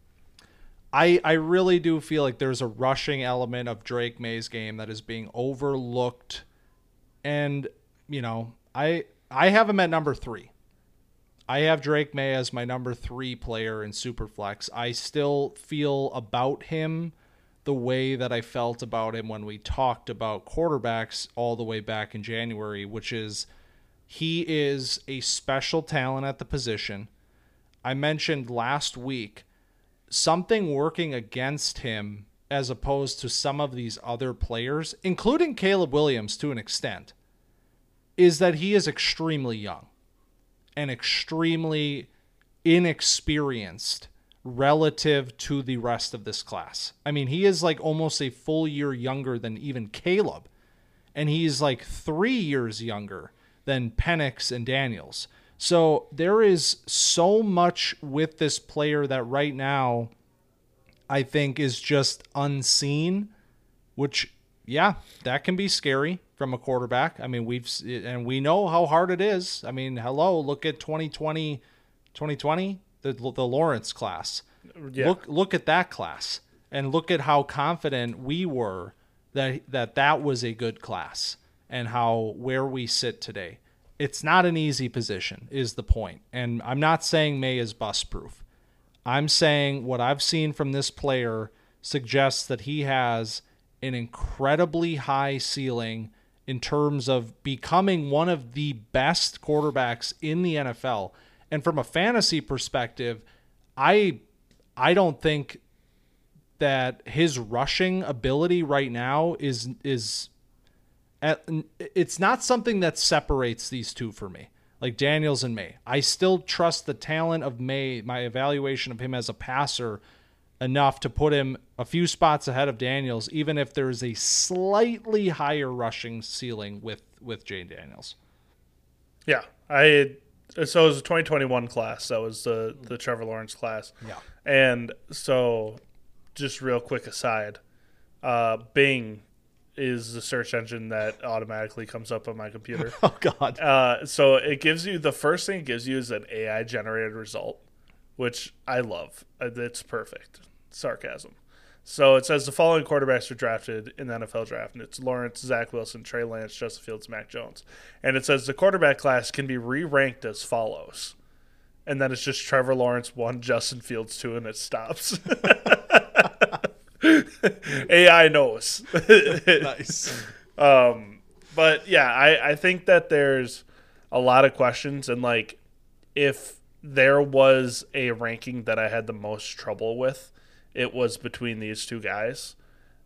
A: I really do feel like there's a rushing element of Drake May's game that is being overlooked. And, you know, I have him at number 3. I have Drake May as my number 3 player in Superflex. I still feel about him the way that I felt about him when we talked about quarterbacks all the way back in January, which is he is a special talent at the position. I mentioned last week something working against him as opposed to some of these other players, including Caleb Williams to an extent, is that he is extremely young and extremely inexperienced relative to the rest of this class. I mean, he is like almost a full year younger than even Caleb, and he's like 3 years younger than Penix and Daniels. So there is so much with this player that right now I think is just unseen, which, yeah, that can be scary from a quarterback. I mean, we know how hard it is. I mean, hello, look at 2020, the Lawrence class.
B: Yeah.
A: Look at that class and look at how confident we were that was a good class and where we sit today. It's not an easy position is the point. And I'm not saying May is bust proof. I'm saying what I've seen from this player suggests that he has an incredibly high ceiling in terms of becoming one of the best quarterbacks in the NFL. And from a fantasy perspective, I don't think that his rushing ability right now is it's not something that separates these two for me, like Daniels and May. I still trust the talent of May, my evaluation of him as a passer, enough to put him a few spots ahead of Daniels, even if there's a slightly higher rushing ceiling with Jaden Daniels.
B: Yeah. So it was a 2021 class. That was the Trevor Lawrence class.
A: Yeah.
B: And so just real quick aside, Bing is the search engine that automatically comes up on my computer.
A: Oh, God.
B: So it gives you, the first thing it gives you is an AI generated result, which I love. It's perfect. Sarcasm. So it says the following quarterbacks were drafted in the NFL draft, and it's Lawrence, Zach Wilson, Trey Lance, Justin Fields, Mac Jones. And it says the quarterback class can be re-ranked as follows. And then it's just Trevor Lawrence 1, Justin Fields 2, and it stops. AI knows.
A: Nice.
B: But yeah, I think that there's a lot of questions, and like if there was a ranking that I had the most trouble with, it was between these two guys.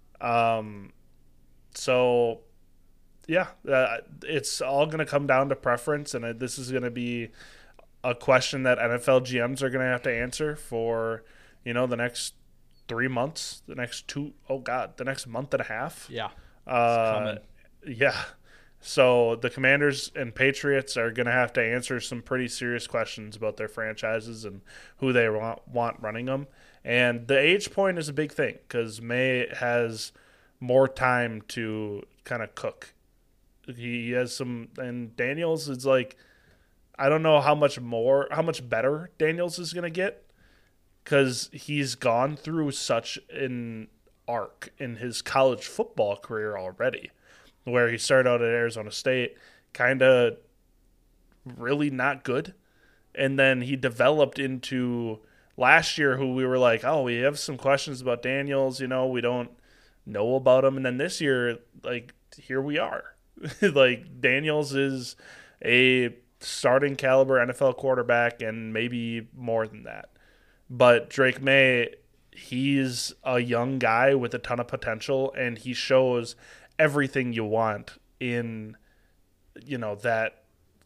B: So yeah, it's all going to come down to preference, and this is going to be a question that NFL GMs are going to have to answer for, the next 3 months, the next month and a half.
A: Yeah.
B: Yeah. So the Commanders and Patriots are going to have to answer some pretty serious questions about their franchises and who they want running them. And the age point is a big thing because May has more time to kind of cook. He has some, and Daniels is like, I don't know how much better Daniels is going to get, because he's gone through such an arc in his college football career already. where he started out at Arizona State, kind of really not good. And then he developed into last year, who we were like, oh, we have some questions about Daniels, we don't know about him. And then this year, like, here we are. Like, Daniels is a starting caliber NFL quarterback and maybe more than that. But Drake May, he's a young guy with a ton of potential, and he shows everything you want in, that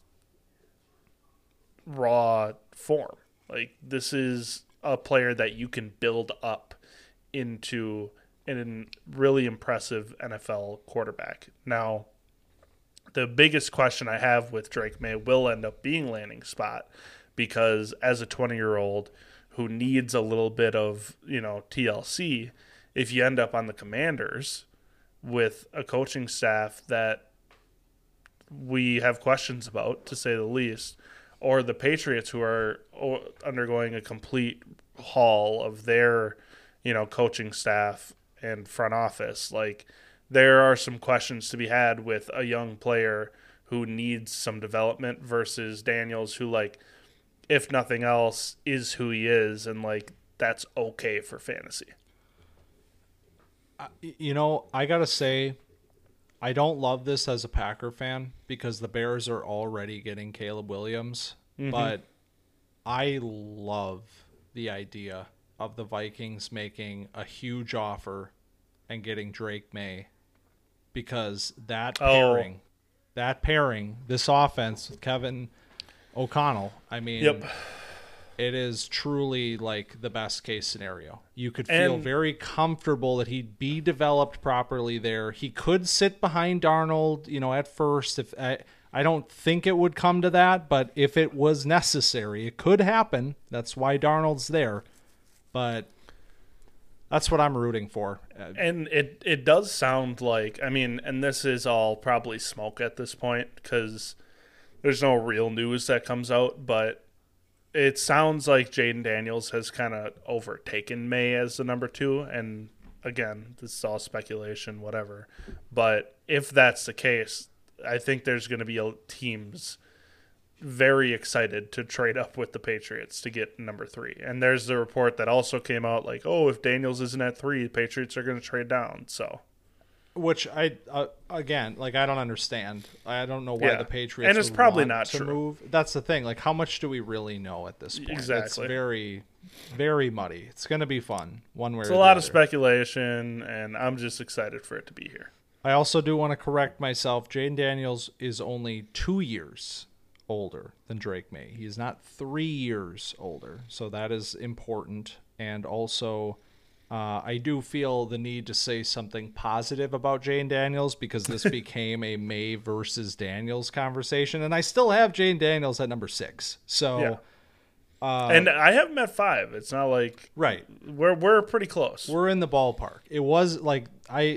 B: raw form. Like, this is a player that you can build up into a really impressive NFL quarterback. Now, the biggest question I have with Drake May will end up being landing spot, because as a 20-year-old who needs a little bit of, TLC, if you end up on the Commanders with a coaching staff that we have questions about, to say the least, or the Patriots, who are undergoing a complete haul of their, coaching staff and front office, like, there are some questions to be had with a young player who needs some development versus Daniels, who, like, if nothing else, is who he is, and, like, that's okay for fantasy.
A: I gotta say, I don't love this as a Packer fan, because the Bears are already getting Caleb Williams, but I love the idea of the Vikings making a huge offer and getting Drake May, because that pairing, this offense with Kevin O'Connell, I mean, it is truly like the best case scenario. You could feel very comfortable that he'd be developed properly there. He could sit behind Darnold, at first. If I don't think it would come to that, but if it was necessary, it could happen. That's why Darnold's there. But that's what I'm rooting for.
B: And it does sound like, and this is all probably smoke at this point, because there's no real news that comes out, but it sounds like Jaden Daniels has kind of overtaken May as the number 2. And again, this is all speculation, whatever. But if that's the case, I think there's going to be teams very excited to trade up with the Patriots to get number 3. And there's the report that also came out, like, oh, if Daniels isn't at 3, the Patriots are going to trade down. So,
A: which I again, like, I don't understand. I don't know why the Patriots
B: and it's
A: would
B: probably
A: want
B: not
A: to
B: true.
A: Move. That's the thing. Like, how much do we really know at this point?
B: Exactly.
A: It's very, very muddy. It's going to be fun one way or the other.
B: It's a lot of speculation, and I'm just excited for it to be here.
A: I also do want to correct myself. Jaden Daniels is only 2 years older than Drake May. He is not 3 years older, so that is important. And also, I do feel the need to say something positive about Jaden Daniels, because this became a May versus Daniels conversation, and I still have Jaden Daniels at number 6. So,
B: and I have him at 5. It's not like we're pretty close.
A: We're in the ballpark. It was like I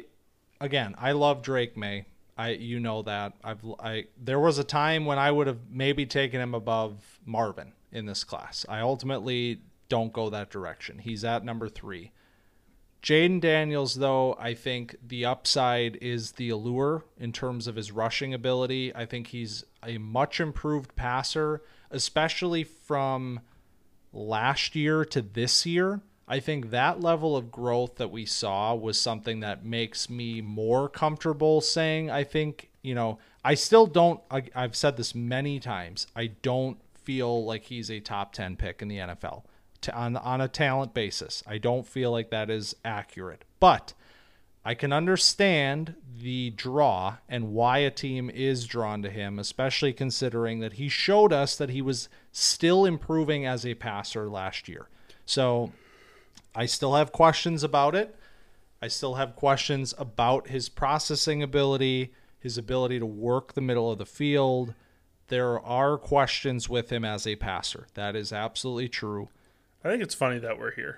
A: love Drake May. That there was a time when I would have maybe taken him above Marvin in this class. I ultimately don't go that direction. He's at number 3. Jaden Daniels, though, I think the upside is the allure in terms of his rushing ability. I think he's a much improved passer, especially from last year to this year. I think that level of growth that we saw was something that makes me more comfortable saying, I think, I still don't, I've said this many times, I don't feel like he's a top 10 pick in the NFL on a talent basis. I don't feel like that is accurate, but I can understand the draw and why a team is drawn to him, especially considering that he showed us that he was still improving as a passer last year. So I still have questions about it. I still have questions about his processing ability, his ability to work the middle of the field. There are questions with him as a passer. That is absolutely true.
B: I think it's funny that we're here.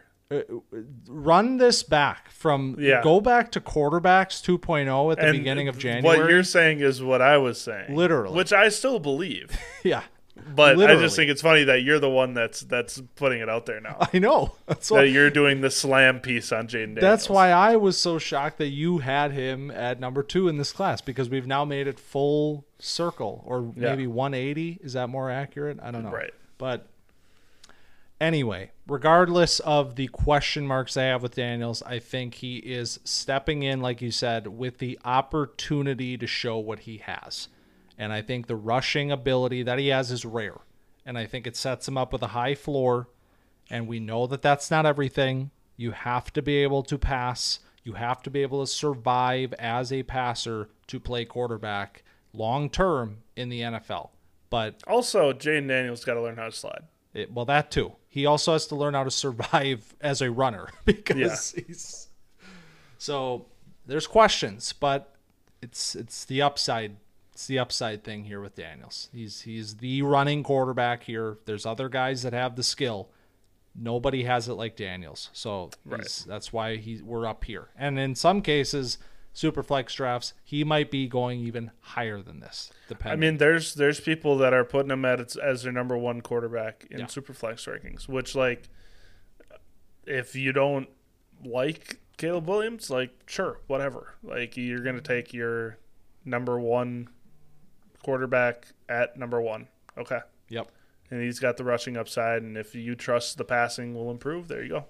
A: Run this back go back to quarterbacks 2.0 at the beginning of January.
B: What you're saying is what I was saying.
A: Literally.
B: Which I still believe.
A: Yeah.
B: But I
A: Literally.
B: just think it's funny that you're the one that's putting it out there now.
A: I know. That's
B: That
A: why.
B: you're doing the slam piece on Jaden Daniels.
A: That's why I was so shocked that you had him at number 2 in this class, because we've now made it full circle, or maybe 180. Is that more accurate? I don't know.
B: Right.
A: But anyway, regardless of the question marks I have with Daniels, I think he is stepping in, like you said, with the opportunity to show what he has. And I think the rushing ability that he has is rare. And I think it sets him up with a high floor. And we know that that's not everything. You have to be able to pass. You have to be able to survive as a passer to play quarterback long term in the NFL. But
B: Also, Jaden Daniels got to learn how to slide.
A: well, that too. He also has to learn how to survive as a runner, because he's. So there's questions, but it's the upside. It's the upside thing here with Daniels. He's the running quarterback here. There's other guys that have the skill. Nobody has it like Daniels. So that's why we're up here. And in some cases, Superflex drafts, he might be going even higher than this. Depending.
B: I mean, there's people that are putting him as their number 1 quarterback in Superflex rankings, which, like, if you don't like Caleb Williams, like, sure, whatever. Like, you're going to take your number 1 quarterback at number 1. Okay.
A: Yep.
B: And he's got the rushing upside, and if you trust the passing will improve, there you go.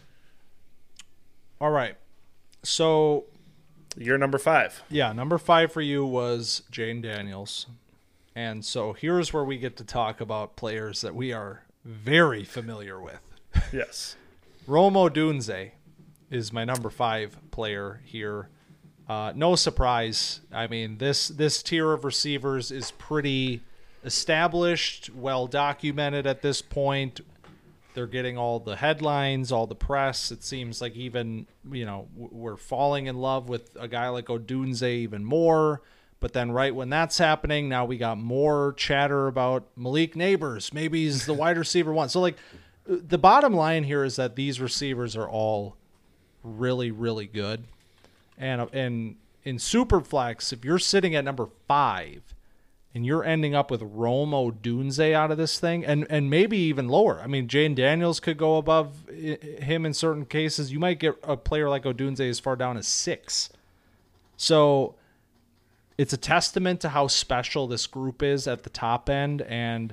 A: All right. So
B: You're number 5.
A: yeah, number 5 for you was Jaden Daniels. And so here's where we get to talk about players that we are very familiar with.
B: Yes.
A: Rome Odunze is my number 5 player here. No surprise. I mean, this tier of receivers is pretty established, well documented at this point. They're getting all the headlines, all the press. It seems like even, we're falling in love with a guy like Odunze even more. But then right when that's happening, now we got more chatter about Malik Neighbors. Maybe he's the wide receiver 1. So, like, the bottom line here is that these receivers are all really, really good. And in Superflex, if you're sitting at number 5 and you're ending up with Rome Odunze out of this thing, and maybe even lower. I mean, Jaden Daniels could go above him in certain cases. You might get a player like Odunze as far down as 6. So it's a testament to how special this group is at the top end. And,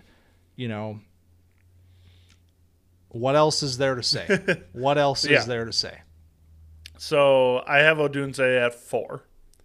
A: what else is there to say? What else is there to say?
B: So I have Odunze at 4.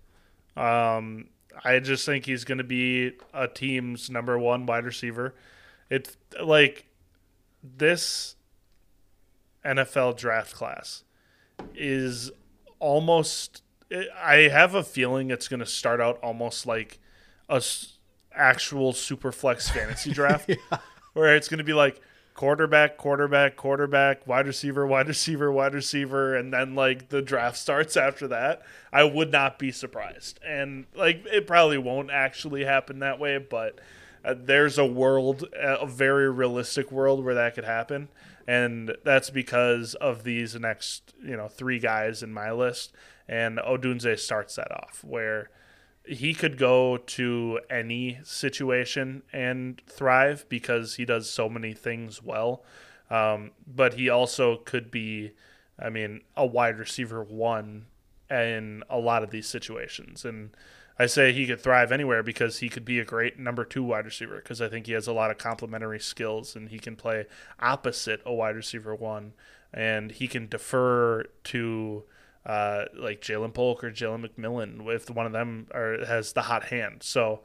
B: I just think he's going to be a team's number 1 wide receiver. It's like this NFL draft class is almost. I have a feeling it's going to start out almost like a actual Superflex fantasy draft, where it's going to be like quarterback, wide receiver, and then, like, the draft starts after that. I would not be surprised. And, like, it probably won't actually happen that way, but there's a very realistic world where that could happen. And that's because of these next, 3 guys in my list. And Odunze starts that off, where he could go to any situation and thrive because he does so many things well. But he also could be, a wide receiver 1 in a lot of these situations. And I say he could thrive anywhere because he could be a great number 2 wide receiver, because I think he has a lot of complementary skills and he can play opposite a wide receiver 1, and he can defer to like Jalen Polk or Jalen McMillan if one of them has the hot hand. So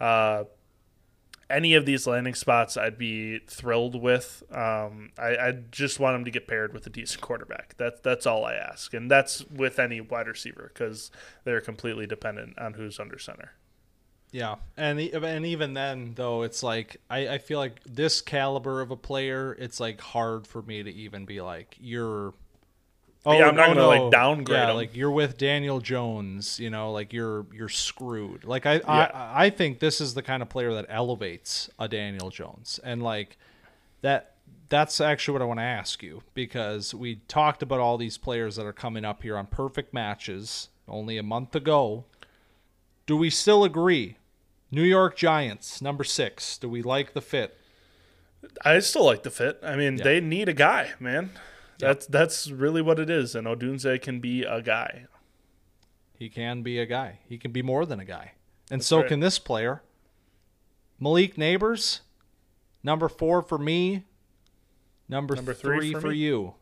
B: any of these landing spots I'd be thrilled with. I just want him to get paired with a decent quarterback. That's all I ask. And that's with any wide receiver, because they're completely dependent on who's under center.
A: Yeah, and even then, though, it's like I feel like this caliber of a player, it's like hard for me to even be like, you're...
B: Oh, yeah, I'm not gonna like downgrade him.
A: Like you're with Daniel Jones, like you're screwed. Like I think this is the kind of player that elevates a Daniel Jones, and like that's actually what I want to ask you, because we talked about all these players that are coming up here on perfect matches only a month ago. Do we still agree New York Giants, number 6. Do we like the fit?
B: I still like the fit. I mean,
A: Yeah.
B: they need a guy, man.
A: Yep.
B: That's really what it is, and Odunze can be a guy.
A: He can be a guy. He can be more than a guy. And
B: That's
A: so
B: right.
A: can this player. Malik Neighbors, number 4 for me, number
B: three
A: 3
B: for
A: for
B: me.
A: you.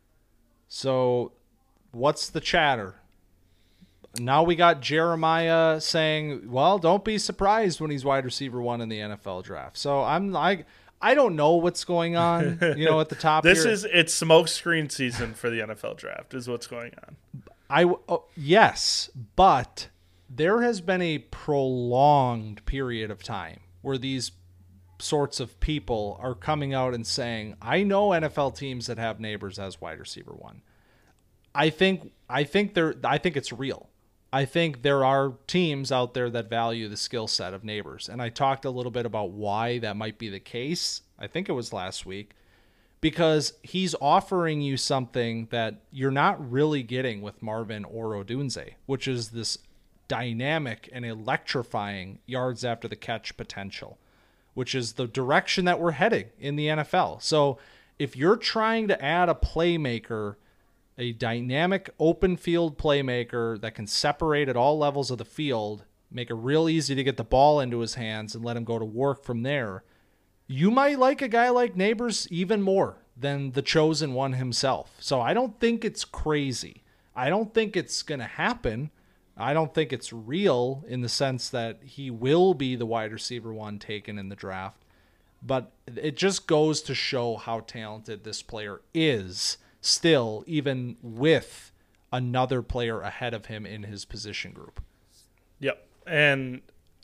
A: So what's the chatter? Now we got Jeremiah saying, well, don't be surprised when he's wide receiver 1 in the NFL draft. So I don't know what's going on, at the top
B: It's
A: here.
B: it's smokescreen season for the NFL draft is what's going on.
A: Yes, but there has been a prolonged period of time where these sorts of people are coming out and saying, I know NFL teams that have Neighbors as wide receiver 1. I think it's real. I think there are teams out there that value the skill set of Neighbors. And I talked a little bit about why that might be the case. I think it was last week. Because he's offering you something that you're not really getting with Marvin or Odunze, which is this dynamic and electrifying yards after the catch potential, which is the direction that we're heading in the NFL. So if you're trying to add a playmaker, a dynamic open field playmaker that can separate at all levels of the field, make it real easy to get the ball into his hands and let him go to work from there, you might like a guy like Neighbors even more than the chosen one himself. So I don't think it's crazy. I don't think it's going to happen. I don't think it's real in the sense that he will be the wide receiver 1 taken in the draft. But it just goes to show how talented this player is still, even with another player ahead of him in his position group.
B: Yep. And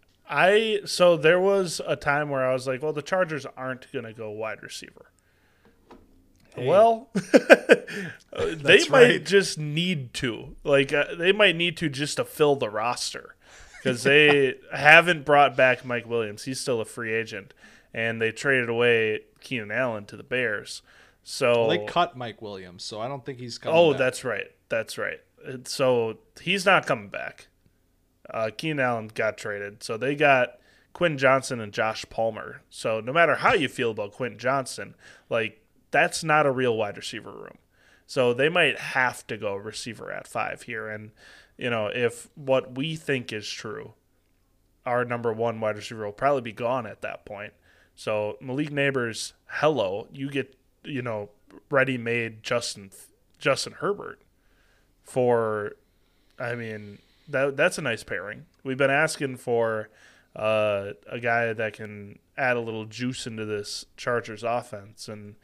B: so there was a time where I was like, well, the Chargers aren't going to go wide receiver.
A: Hey.
B: Well, they might
A: right.
B: just need to. They might need to just to fill the roster because they haven't brought back Mike Williams. He's still a free agent. And they traded away Keenan Allen to the Bears. So
A: they cut Mike Williams, so I don't think he's coming back.
B: That's right. That's right. So he's not coming back. Keenan Allen got traded. So they got Quentin Johnson and Josh Palmer. So no matter how you feel about Quentin Johnson, that's not a real wide receiver room. So they might have to go receiver at 5 here. And, if what we think is true, our number 1 wide receiver will probably be gone at that point. So Malik Neighbors, hello, you get, ready-made Justin Herbert for, that's a nice pairing. We've been asking for a guy that can add a little juice into this Chargers offense, and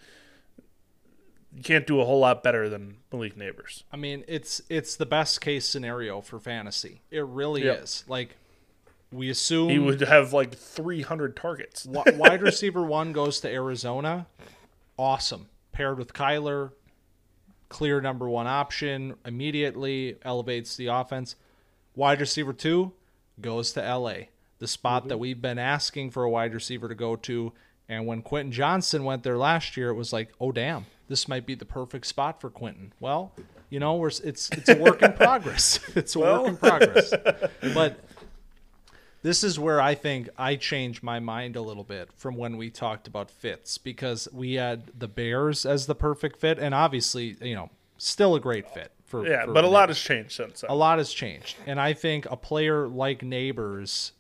B: you can't do a whole lot better than Malik Neighbors.
A: I mean, it's the best case scenario for fantasy. It really is. We assume
B: he would have 300 targets.
A: Wide receiver 1 goes to Arizona. Awesome. Paired with Kyler, clear number 1 option, immediately elevates the offense. Wide receiver 2 goes to LA, the spot that we've been asking for a wide receiver to go to. And when Quentin Johnson went there last year, it was like, oh, damn, this might be the perfect spot for Quentin. Well, it's a work in progress. It's a work in progress. But this is where I think I changed my mind a little bit from when we talked about fits, because we had the Bears as the perfect fit, and obviously, still a great fit. For
B: But a lot has changed since then.
A: A lot has changed. And I think a player like Neighbors,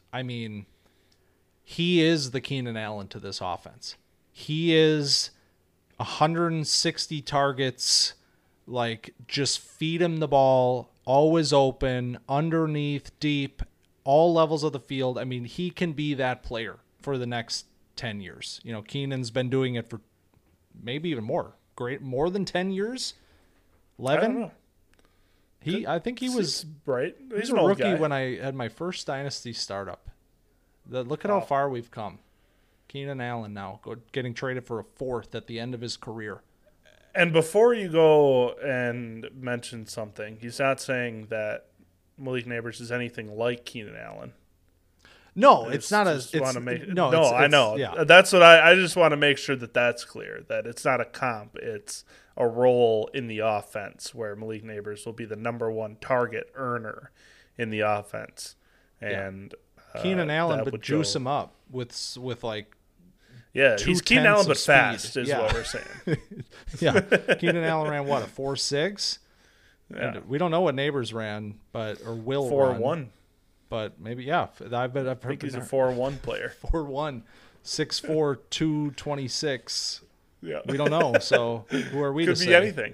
A: he is the Keenan Allen to this offense. He is 160 targets, just feed him the ball, always open, underneath, deep, all levels of the field. He can be that player for the next 10 years. Keenan's been doing it for maybe even more. More than 10 years? 11?
B: I don't know.
A: I think he was
B: right.
A: He's a rookie when I had my first Dynasty startup. Look at how far we've come. Keenan Allen now getting traded for a 4th at the end of his career.
B: And before you go and mention something, he's not saying that Malik Neighbors is anything like Keenan Allen.
A: No, it's not a.
B: I know.
A: Yeah.
B: That's what I just want to make sure that that's clear. That it's not a comp. It's a role in the offense where Malik Neighbors will be the number 1 target earner in the offense, and
A: Keenan Allen,
B: that
A: but
B: would
A: juice
B: go-
A: him up with like
B: Yeah, he's Keenan
A: 2/10
B: Allen,
A: of
B: but
A: speed.
B: fast is
A: Yeah.
B: what we're saying.
A: yeah. Keenan Allen ran what, a 4.6?
B: Yeah.
A: And we don't know what Neighbors ran, or will
B: 4-1.
A: run. But maybe, yeah. I've
B: I think he's a 4-1 player.
A: 4-1, 6'4", 226.
B: Yeah.
A: We don't know. So who are we
B: Could
A: to
B: be
A: say?
B: anything.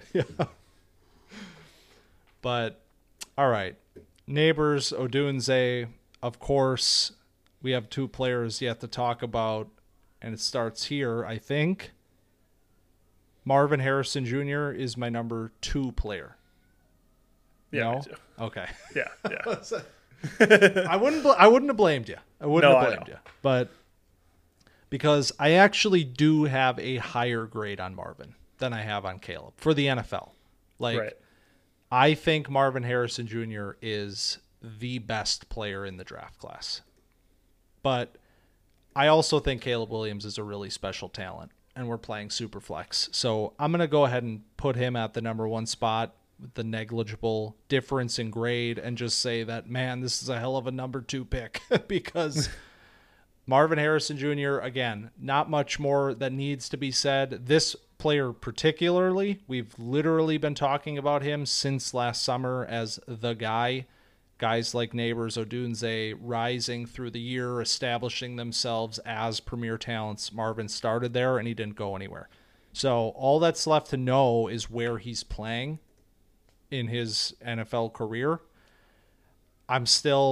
A: But all right, Neighbors, Odunze, of course. We have two players yet to talk about, and it starts here. I think Marvin Harrison Jr. is my number 2 player.
B: Yeah,
A: No?
B: me too.
A: Okay.
B: Yeah.
A: I wouldn't have blamed you. I wouldn't
B: No,
A: have
B: I
A: blamed
B: know.
A: you. But because I actually do have a higher grade on Marvin than I have on Caleb for the NFL. Like,
B: Right.
A: I think Marvin Harrison Jr. is the best player in the draft class. But I also think Caleb Williams is a really special talent, and we're playing Superflex. So I'm going to go ahead and put him at the number 1 spot with the negligible difference in grade and just say that, man, this is a hell of a number 2 pick because Marvin Harrison Jr., again, not much more that needs to be said. This player particularly, we've literally been talking about him since last summer as the guy. Guys like Neighbors, Odunze rising through the year, establishing themselves as premier talents. Marvin started there and he didn't go anywhere. So all that's left to know is where he's playing in his NFL career. I'm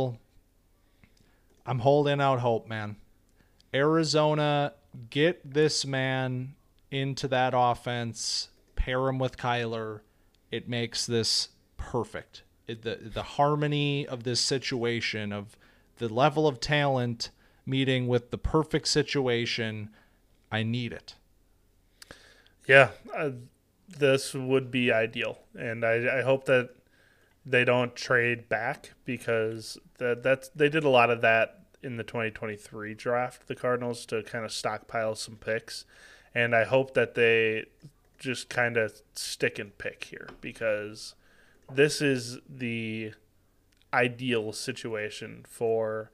A: holding out hope, man. Arizona, get this man into that offense, pair him with Kyler. It makes this perfect. The harmony of this situation, of the level of talent meeting with the perfect situation, I need it.
B: Yeah, this would be ideal, and I hope that they don't trade back because they did a lot of that in the 2023 draft, the Cardinals, to kind of stockpile some picks, and I hope that they just kind of stick and pick here because this is the ideal situation for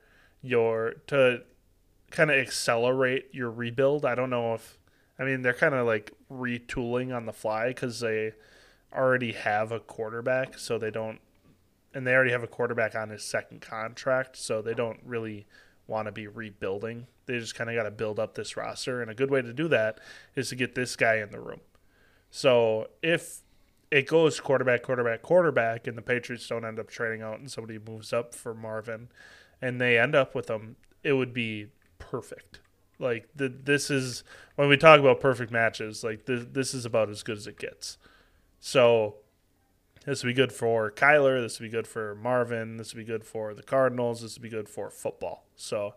B: to kind of accelerate your rebuild. I don't know they're kind of like retooling on the fly because they already have a quarterback, and they already have a quarterback on his second contract, so they don't really want to be rebuilding. They just kind of got to build up this roster, and a good way to do that is to get this guy in the room. So if it goes quarterback, and the Patriots don't end up trading out and somebody moves up for Marvin and they end up with him, it would be perfect. Like, this is, when we talk about perfect matches, like, this is about as good as it gets. So this would be good for Kyler, this would be good for Marvin, this would be good for the Cardinals, this would be good for football. So,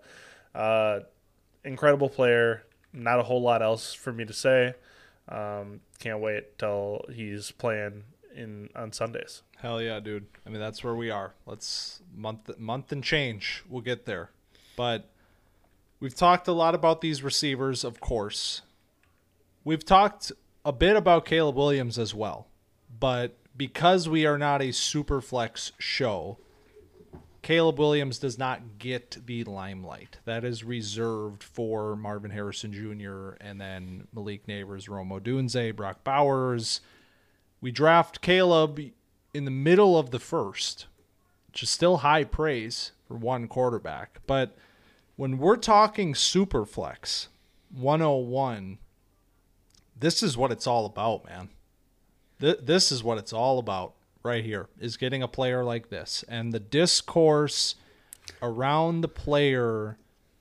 B: incredible player, not a whole lot else for me to say. Can't wait till he's playing on Sundays.
A: Hell yeah, dude. I mean, that's where we are. Let's month and change. We'll get there. But we've talked a lot about these receivers, of course. We've talked a bit about Caleb Williams as well. But because we are not a super flex show, Caleb Williams does not get the limelight. That is reserved for Marvin Harrison Jr. and then Malik Neighbors, Rome Odunze, Brock Bowers. We draft Caleb in the middle of the first, which is still high praise for one quarterback. But when we're talking super flex 101, this is what it's all about, man. This is what it's all about. Right here is getting a player like this, and the discourse around the player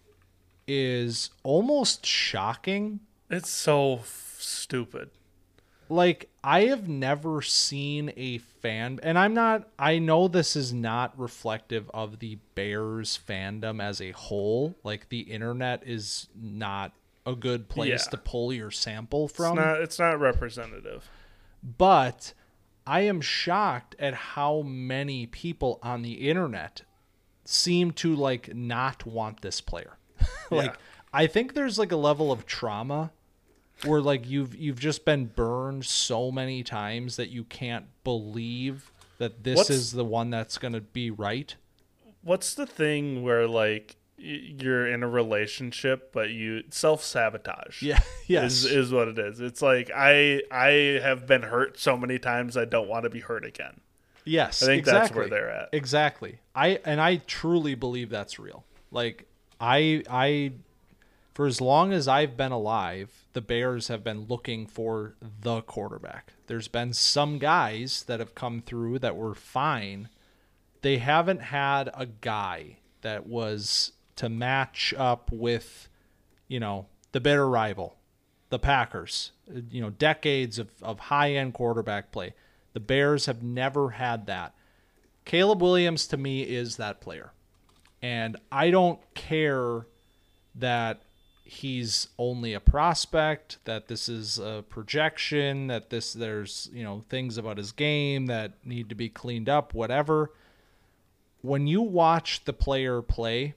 A: is almost shocking.
B: It's so stupid.
A: Like, I have never seen a fan, and I know this is not reflective of the Bears fandom as a whole. Like, the internet is not a good place to pull your sample from.
B: It's not representative.
A: But I am shocked at how many people on the internet seem to like not want this player. Like, I think there's like a level of trauma where like you've just been burned so many times that you can't believe that this is the one that's going to be right.
B: What's the thing where like you're in a relationship, but you self-sabotage.
A: Yeah, yes.
B: Is what it is. It's like I have been hurt so many times I don't want to be hurt again.
A: Yes,
B: I think
A: exactly.
B: that's where they're at.
A: Exactly. I truly believe that's real. Like I for as long as I've been alive, the Bears have been looking for the quarterback. There's been some guys that have come through that were fine. They haven't had a guy that was to match up with, the bitter rival, the Packers. Decades of high-end quarterback play. The Bears have never had that. Caleb Williams, to me, is that player. And I don't care that he's only a prospect, that this is a projection, that there's things about his game that need to be cleaned up, whatever. When you watch the player play,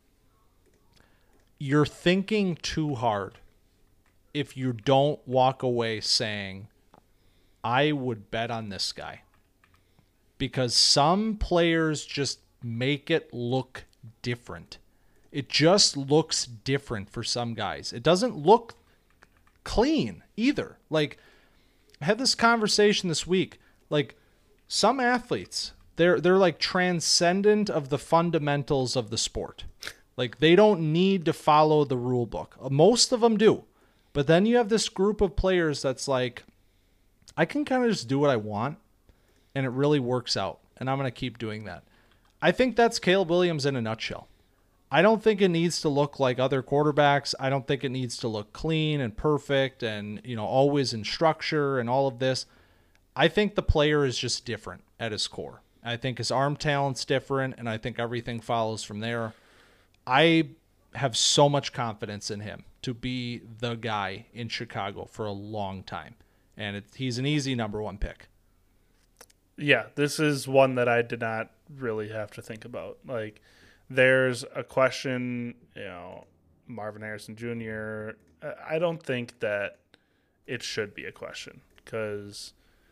A: you're thinking too hard if you don't walk away saying, I would bet on this guy. Because some players just make it look different. It just looks different for some guys. It doesn't look clean either. Like, I had this conversation this week. Like, some athletes, they're like transcendent of the fundamentals of the sport. Like, they don't need to follow the rule book. Most of them do. But then you have this group of players that's like, I can kind of just do what I want, and it really works out, and I'm going to keep doing that. I think that's Caleb Williams in a nutshell. I don't think it needs to look like other quarterbacks. I don't think it needs to look clean and perfect and, always in structure and all of this. I think the player is just different at his core. I think his arm talent's different, and I think everything follows from there. I have so much confidence in him to be the guy in Chicago for a long time. And he's an easy number one pick.
B: Yeah, this is one that I did not really have to think about. Like, there's a question, Marvin Harrison Jr., I don't think that it should be a question because,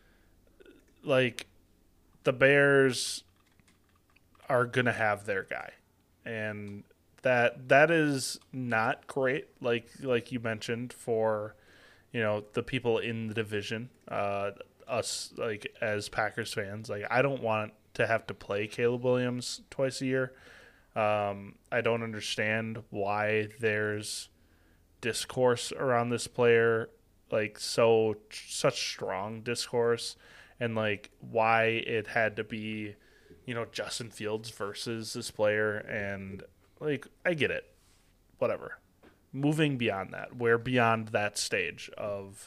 B: like, the Bears are going to have their guy. And that is not great, like you mentioned, for the people in the division, us, like, as Packers fans. Like, I don't want to have to play Caleb Williams twice a year. I don't understand why there's discourse around this player, like such strong discourse, and like why it had to be, Justin Fields versus this player. And like, I get it, whatever. Moving beyond that, we're beyond that stage of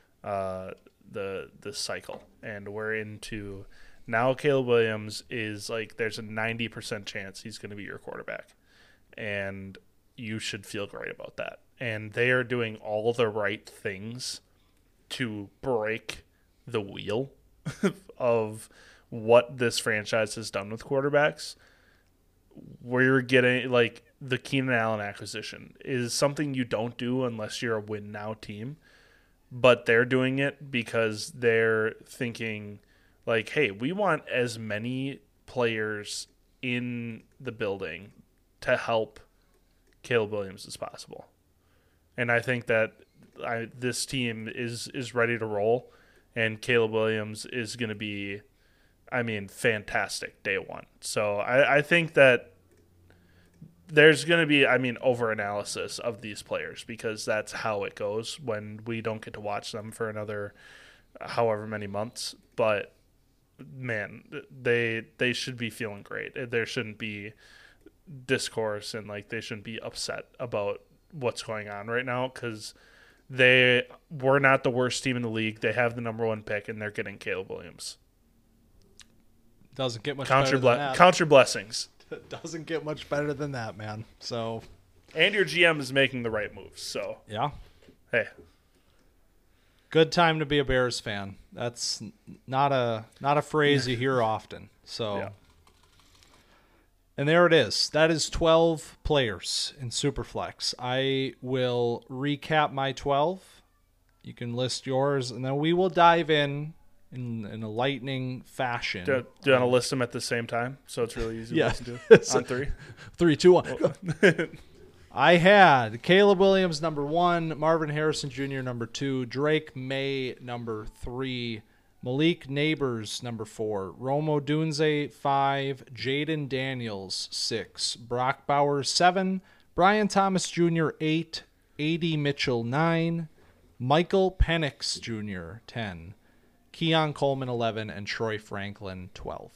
B: the cycle, and we're into now. Caleb Williams is like, there's a 90% chance he's going to be your quarterback, and you should feel great about that. And they are doing all the right things to break the wheel of what this franchise has done with quarterbacks. We're getting, like, the Keenan Allen acquisition is something you don't do unless you're a win now team, but they're doing it because they're thinking, like, hey, we want as many players in the building to help Caleb Williams as possible. And I think that this team is ready to roll, and Caleb Williams is going to be, fantastic day one. So I think that there's going to be, over-analysis of these players because that's how it goes when we don't get to watch them for another however many months. But, man, they should be feeling great. There shouldn't be discourse, and, like, they shouldn't be upset about what's going on right now because they were not the worst team in the league. They have the number one pick, and they're getting Caleb Williams.
A: Doesn't get much better than that.
B: Count your blessings.
A: It doesn't get much better than that, man. So,
B: and your GM is making the right moves. So
A: yeah,
B: hey,
A: good time to be a Bears fan. That's not a phrase you hear often. So,
B: yeah.
A: And there it is. That is 12 players in Superflex. I will recap my 12. You can list yours, and then we will dive in in a lightning fashion.
B: Do you want to list them at the same time so it's really easy
A: Yeah.
B: to listen to? On 3?
A: 3, 2, 1. I had Caleb Williams number 1, Marvin Harrison Jr. number 2, Drake May number 3, Malik Neighbors number 4, Rome Odunze 5, Jaden Daniels 6, Brock Bowers 7, Brian Thomas Jr. 8, A.D. Mitchell 9, Michael Penix Jr. 10, Keon Coleman 11, and Troy Franklin 12.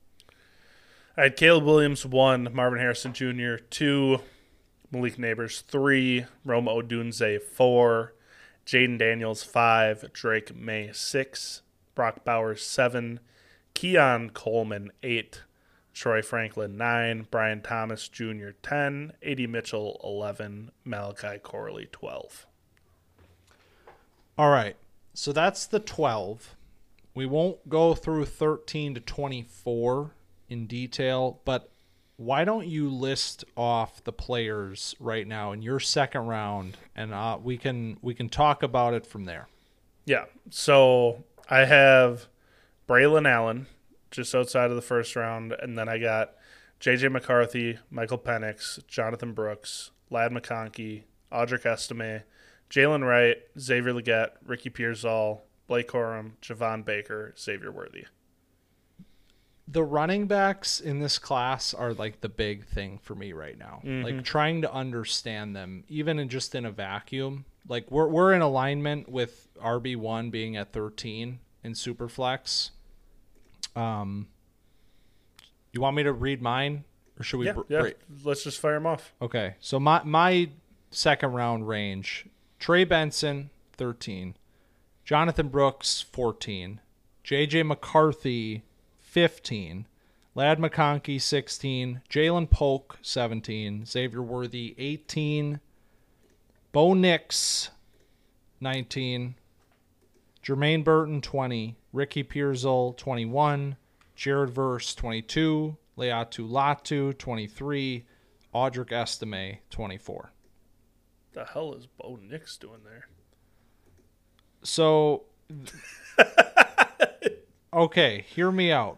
B: I had Caleb Williams 1, Marvin Harrison Jr. 2, Malik Neighbors 3, Rome Odunze 4, Jaden Daniels 5, Drake May 6, Brock Bowers 7, Keon Coleman 8, Troy Franklin 9, Brian Thomas Jr. 10, A.D. Mitchell 11, Malachi Corley 12.
A: All right, so that's the 12. We won't go through 13 to 24 in detail, but why don't you list off the players right now in your second round, and we can talk about it from there.
B: Yeah, so I have Braylon Allen just outside of the first round, and then I got J.J. McCarthy, Michael Penix, Jonathan Brooks, Ladd McConkey, Audric Estime, Jalen Wright, Xavier Legette, Ricky Pearsall, Blake Corum, Javon Baker, Xavier Worthy.
A: The running backs in this class are like the big thing for me right now.
B: Mm-hmm.
A: Like trying to understand them, even in a vacuum. Like we're in alignment with RB1 being at 13 in Superflex. You want me to read mine, or should we?
B: Yeah. Let's just fire them off.
A: Okay, so my second round range: Trey Benson 13, Jonathan Brooks 14, J.J. McCarthy 15, Ladd McConkey 16, Jalen Polk 17, Xavier Worthy 18, Bo Nix 19, Jermaine Burton 20, Ricky Pearsall 21, Jared Verse 22, Leatu Latu 23, Audric Estime 24.
B: The hell is Bo Nix doing there?
A: So, okay, hear me out.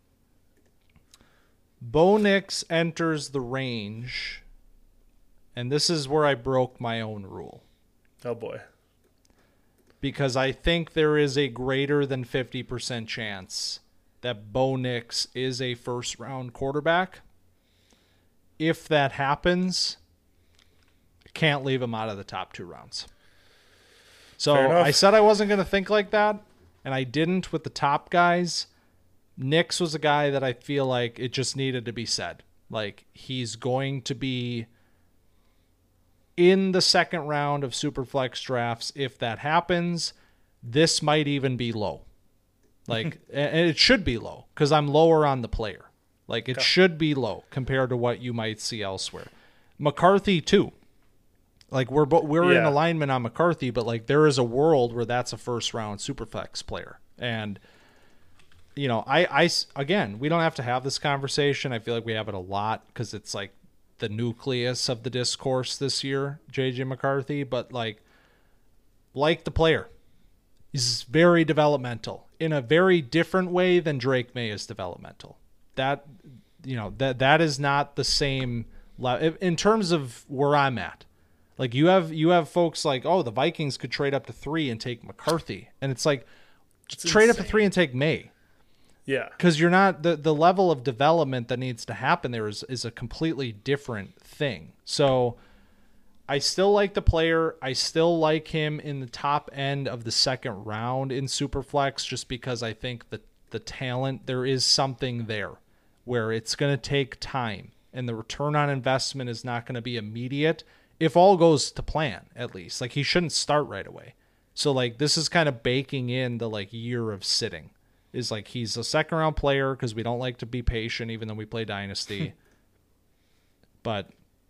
A: Bo Nix enters the range, and this is where I broke my own rule.
B: Oh, boy.
A: Because I think there is a greater than 50% chance that Bo Nix is a first-round quarterback. If that happens, I can't leave him out of the top 2 rounds. So I said I wasn't going to think like that, and I didn't with the top guys. Nix was a guy that I feel like it just needed to be said. Like, he's going to be in the second round of Superflex drafts. If that happens, this might even be low. Like, and it should be low because I'm lower on the player. Like, it should be low compared to what you might see elsewhere. McCarthy, too. Like, we're in alignment on McCarthy, but, like, there is a world where that's a first-round Superflex player. And, you know, again, we don't have to have this conversation. I feel like we have it a lot because it's, like, the nucleus of the discourse this year, J.J. McCarthy. But, like the player, he's very developmental in a very different way than Drake May is developmental. That, you know, that is not the same in terms of where I'm at. Like, you have folks like, oh, the Vikings could trade up to 3 and take McCarthy. And it's like, trade up to 3 and take May.
B: Yeah.
A: Because you're not, the level of development that needs to happen there is a completely different thing. So I still like the player. I still like him in the top end of the second round in Superflex, just because I think that the talent, there is something there where it's going to take time and the return on investment is not going to be immediate. If all goes to plan, at least. Like, he shouldn't start right away. So, like, this is kind of baking in the, like, year of sitting. Is, like, he's a second-round player because we don't like to be patient even though we play Dynasty. But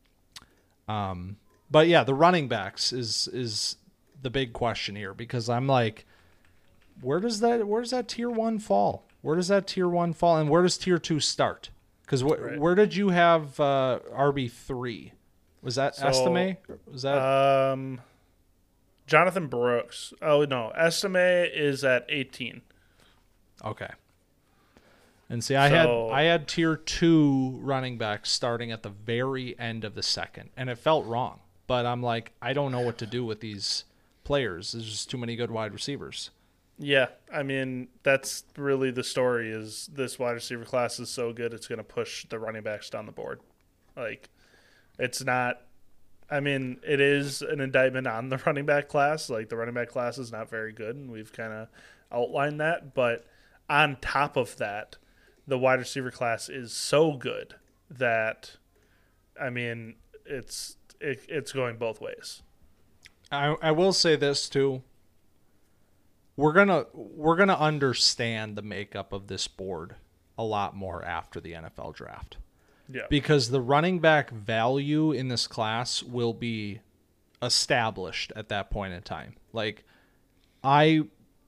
A: yeah, the running backs is the big question here because I'm like, where does that Tier 1 fall? Where does that Tier 1 fall? And where does Tier 2 start? Because where did you have RB3? Was that Estime? Was that
B: Jonathan Brooks? Oh no, Estime is at 18.
A: Okay. And see, I had tier 2 running backs starting at the very end of the second, and it felt wrong. But I'm like, I don't know what to do with these players. There's just too many good wide receivers.
B: Yeah, I mean, that's really the story is this wide receiver class is so good it's going to push the running backs down the board. Like, it's not – I mean, it is an indictment on the running back class. Like, the running back class is not very good, and we've kind of outlined that. But on top of that, the wide receiver class is so good that, I mean, it's going both ways.
A: I will say this, too. We're gonna understand the makeup of this board a lot more after the NFL draft.
B: Yeah.
A: Because the running back value in this class will be established at that point in time. Like, I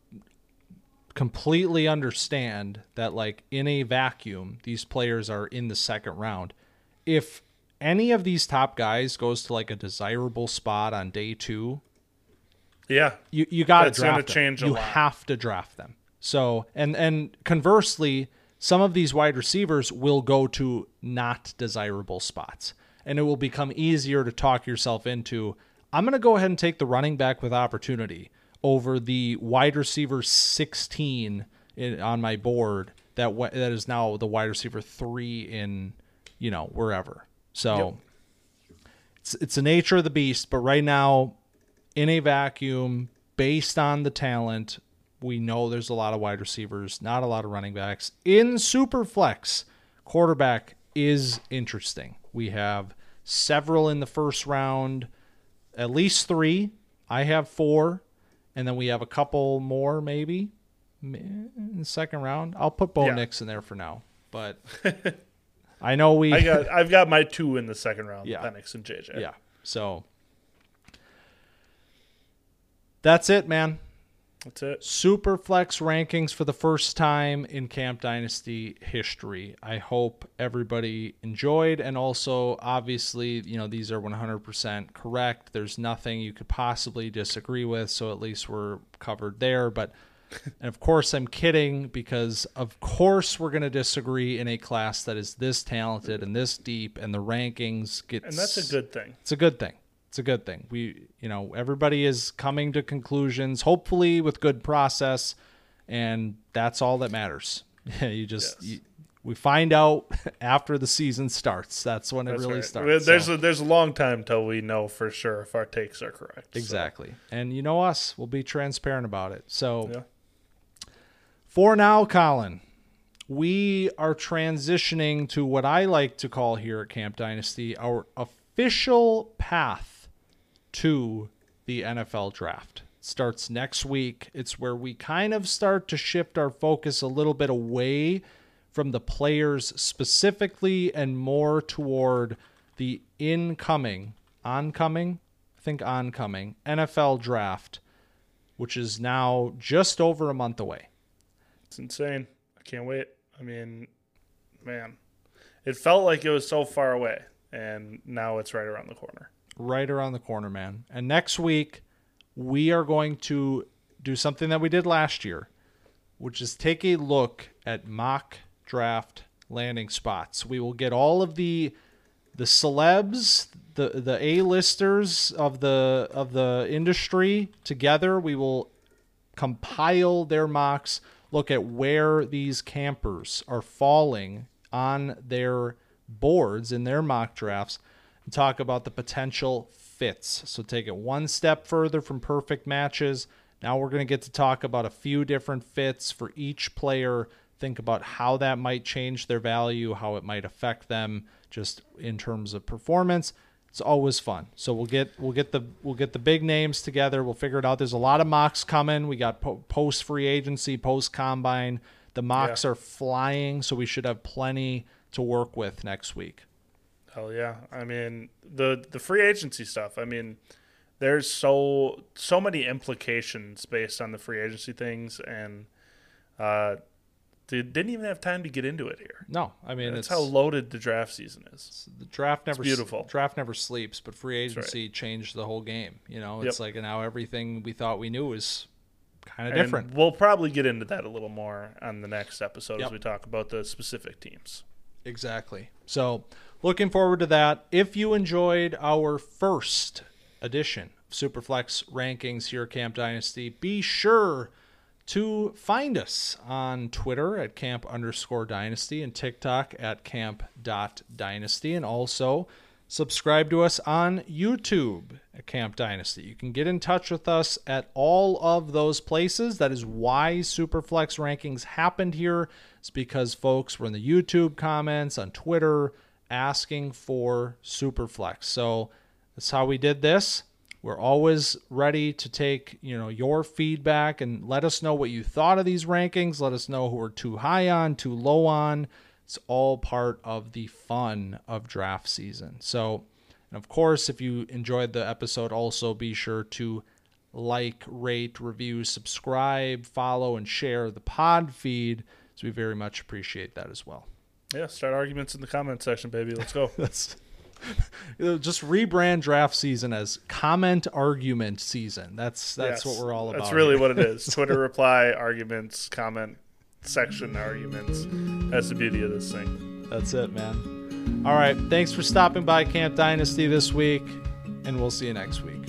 A: completely understand that, like, in a vacuum, these players are in the second round. If any of these top guys goes to, like, a desirable spot on day 2,
B: yeah,
A: you got to draft them.
B: That's going to change a lot.
A: You have to draft them. So, and conversely, some of these wide receivers will go to not desirable spots, and it will become easier to talk yourself into, I'm going to go ahead and take the running back with opportunity over the wide receiver 16 on my board that is now the wide receiver 3 in, wherever. So it's the nature of the beast, but right now, in a vacuum, based on the talent, we know there's a lot of wide receivers, not a lot of running backs. In Superflex, quarterback is interesting. We have several in the first round, at least 3. I have 4, and then we have a couple more maybe in the second round. I'll put Bo Nix in there for now, but I know
B: I've got my 2 in the second round, Penix and JJ.
A: Yeah, so that's it, man.
B: That's it.
A: Superflex rankings for the first time in Camp Dynasty history. I hope everybody enjoyed, and also, obviously, these are 100% correct. There's nothing you could possibly disagree with, so at least we're covered there. But, and of course, I'm kidding, because of course we're going to disagree in a class that is this talented and this deep, and the rankings get.
B: And that's a good thing.
A: It's a good thing. It's a good thing. Everybody is coming to conclusions, hopefully with good process, and that's all that matters. We find out after the season starts. That's when it really starts.
B: There's a long time till we know for sure if our takes are correct.
A: Exactly. So. And you know us, we'll be transparent about it. So for now, Colin, we are transitioning to what I like to call here at Camp Dynasty our official path to the NFL draft. It starts next week. It's where we kind of start to shift our focus a little bit away from the players specifically and more toward the oncoming NFL draft, which is now just over a month away.
B: It's insane. I can't wait. I mean, man, it felt like it was so far away, and now it's right around the corner.
A: Right around the corner, man. And next week, we are going to do something that we did last year, which is take a look at mock draft landing spots. We will get all of the celebs, the A-listers of the industry together. We will compile their mocks, look at where these campers are falling on their boards in their mock drafts, and talk about the potential fits. So take it one step further from perfect matches. Now we're going to get to talk about a few different fits for each player. Think about how that might change their value, how it might affect them just in terms of performance. It's always fun. So we'll get the big names together. We'll figure it out. There's a lot of mocks coming. We got post free agency, post combine. The mocks are flying, so we should have plenty to work with next week.
B: Hell yeah. I mean, the free agency stuff, I mean, there's so many implications based on the free agency things, and they didn't even have time to get into it here.
A: No, I mean,
B: that's how loaded the draft season is.
A: The draft never
B: beautiful.
A: Draft never sleeps, but free agency changed the whole game. It's like now everything we thought we knew is kind of different.
B: We'll probably get into that a little more on the next episode
A: Yep.
B: as we talk about the specific teams.
A: Exactly. So looking forward to that. If you enjoyed our first edition of Superflex Rankings here at Camp Dynasty, be sure to find us on Twitter at camp_dynasty and TikTok at camp.dynasty, and also subscribe to us on YouTube at Camp Dynasty. You can get in touch with us at all of those places. That is why Superflex Rankings happened here. It's because folks were in the YouTube comments, on Twitter, asking for Superflex. So that's how we did this. We're always ready to take, your feedback and let us know what you thought of these rankings. Let us know who we're too high on, too low on. It's all part of the fun of draft season. So, and of course, if you enjoyed the episode, also be sure to like, rate, review, subscribe, follow, and share the pod feed. So we very much appreciate that as well.
B: Yeah, start arguments in the comment section, baby. Let's go.
A: Just rebrand draft season as comment argument season. That's
B: Yes,
A: what we're all about.
B: That's really
A: here.
B: what it is. Twitter reply, arguments, comment section arguments. That's the beauty of this thing.
A: That's it, man. All right. Thanks for stopping by Camp Dynasty this week, and we'll see you next week.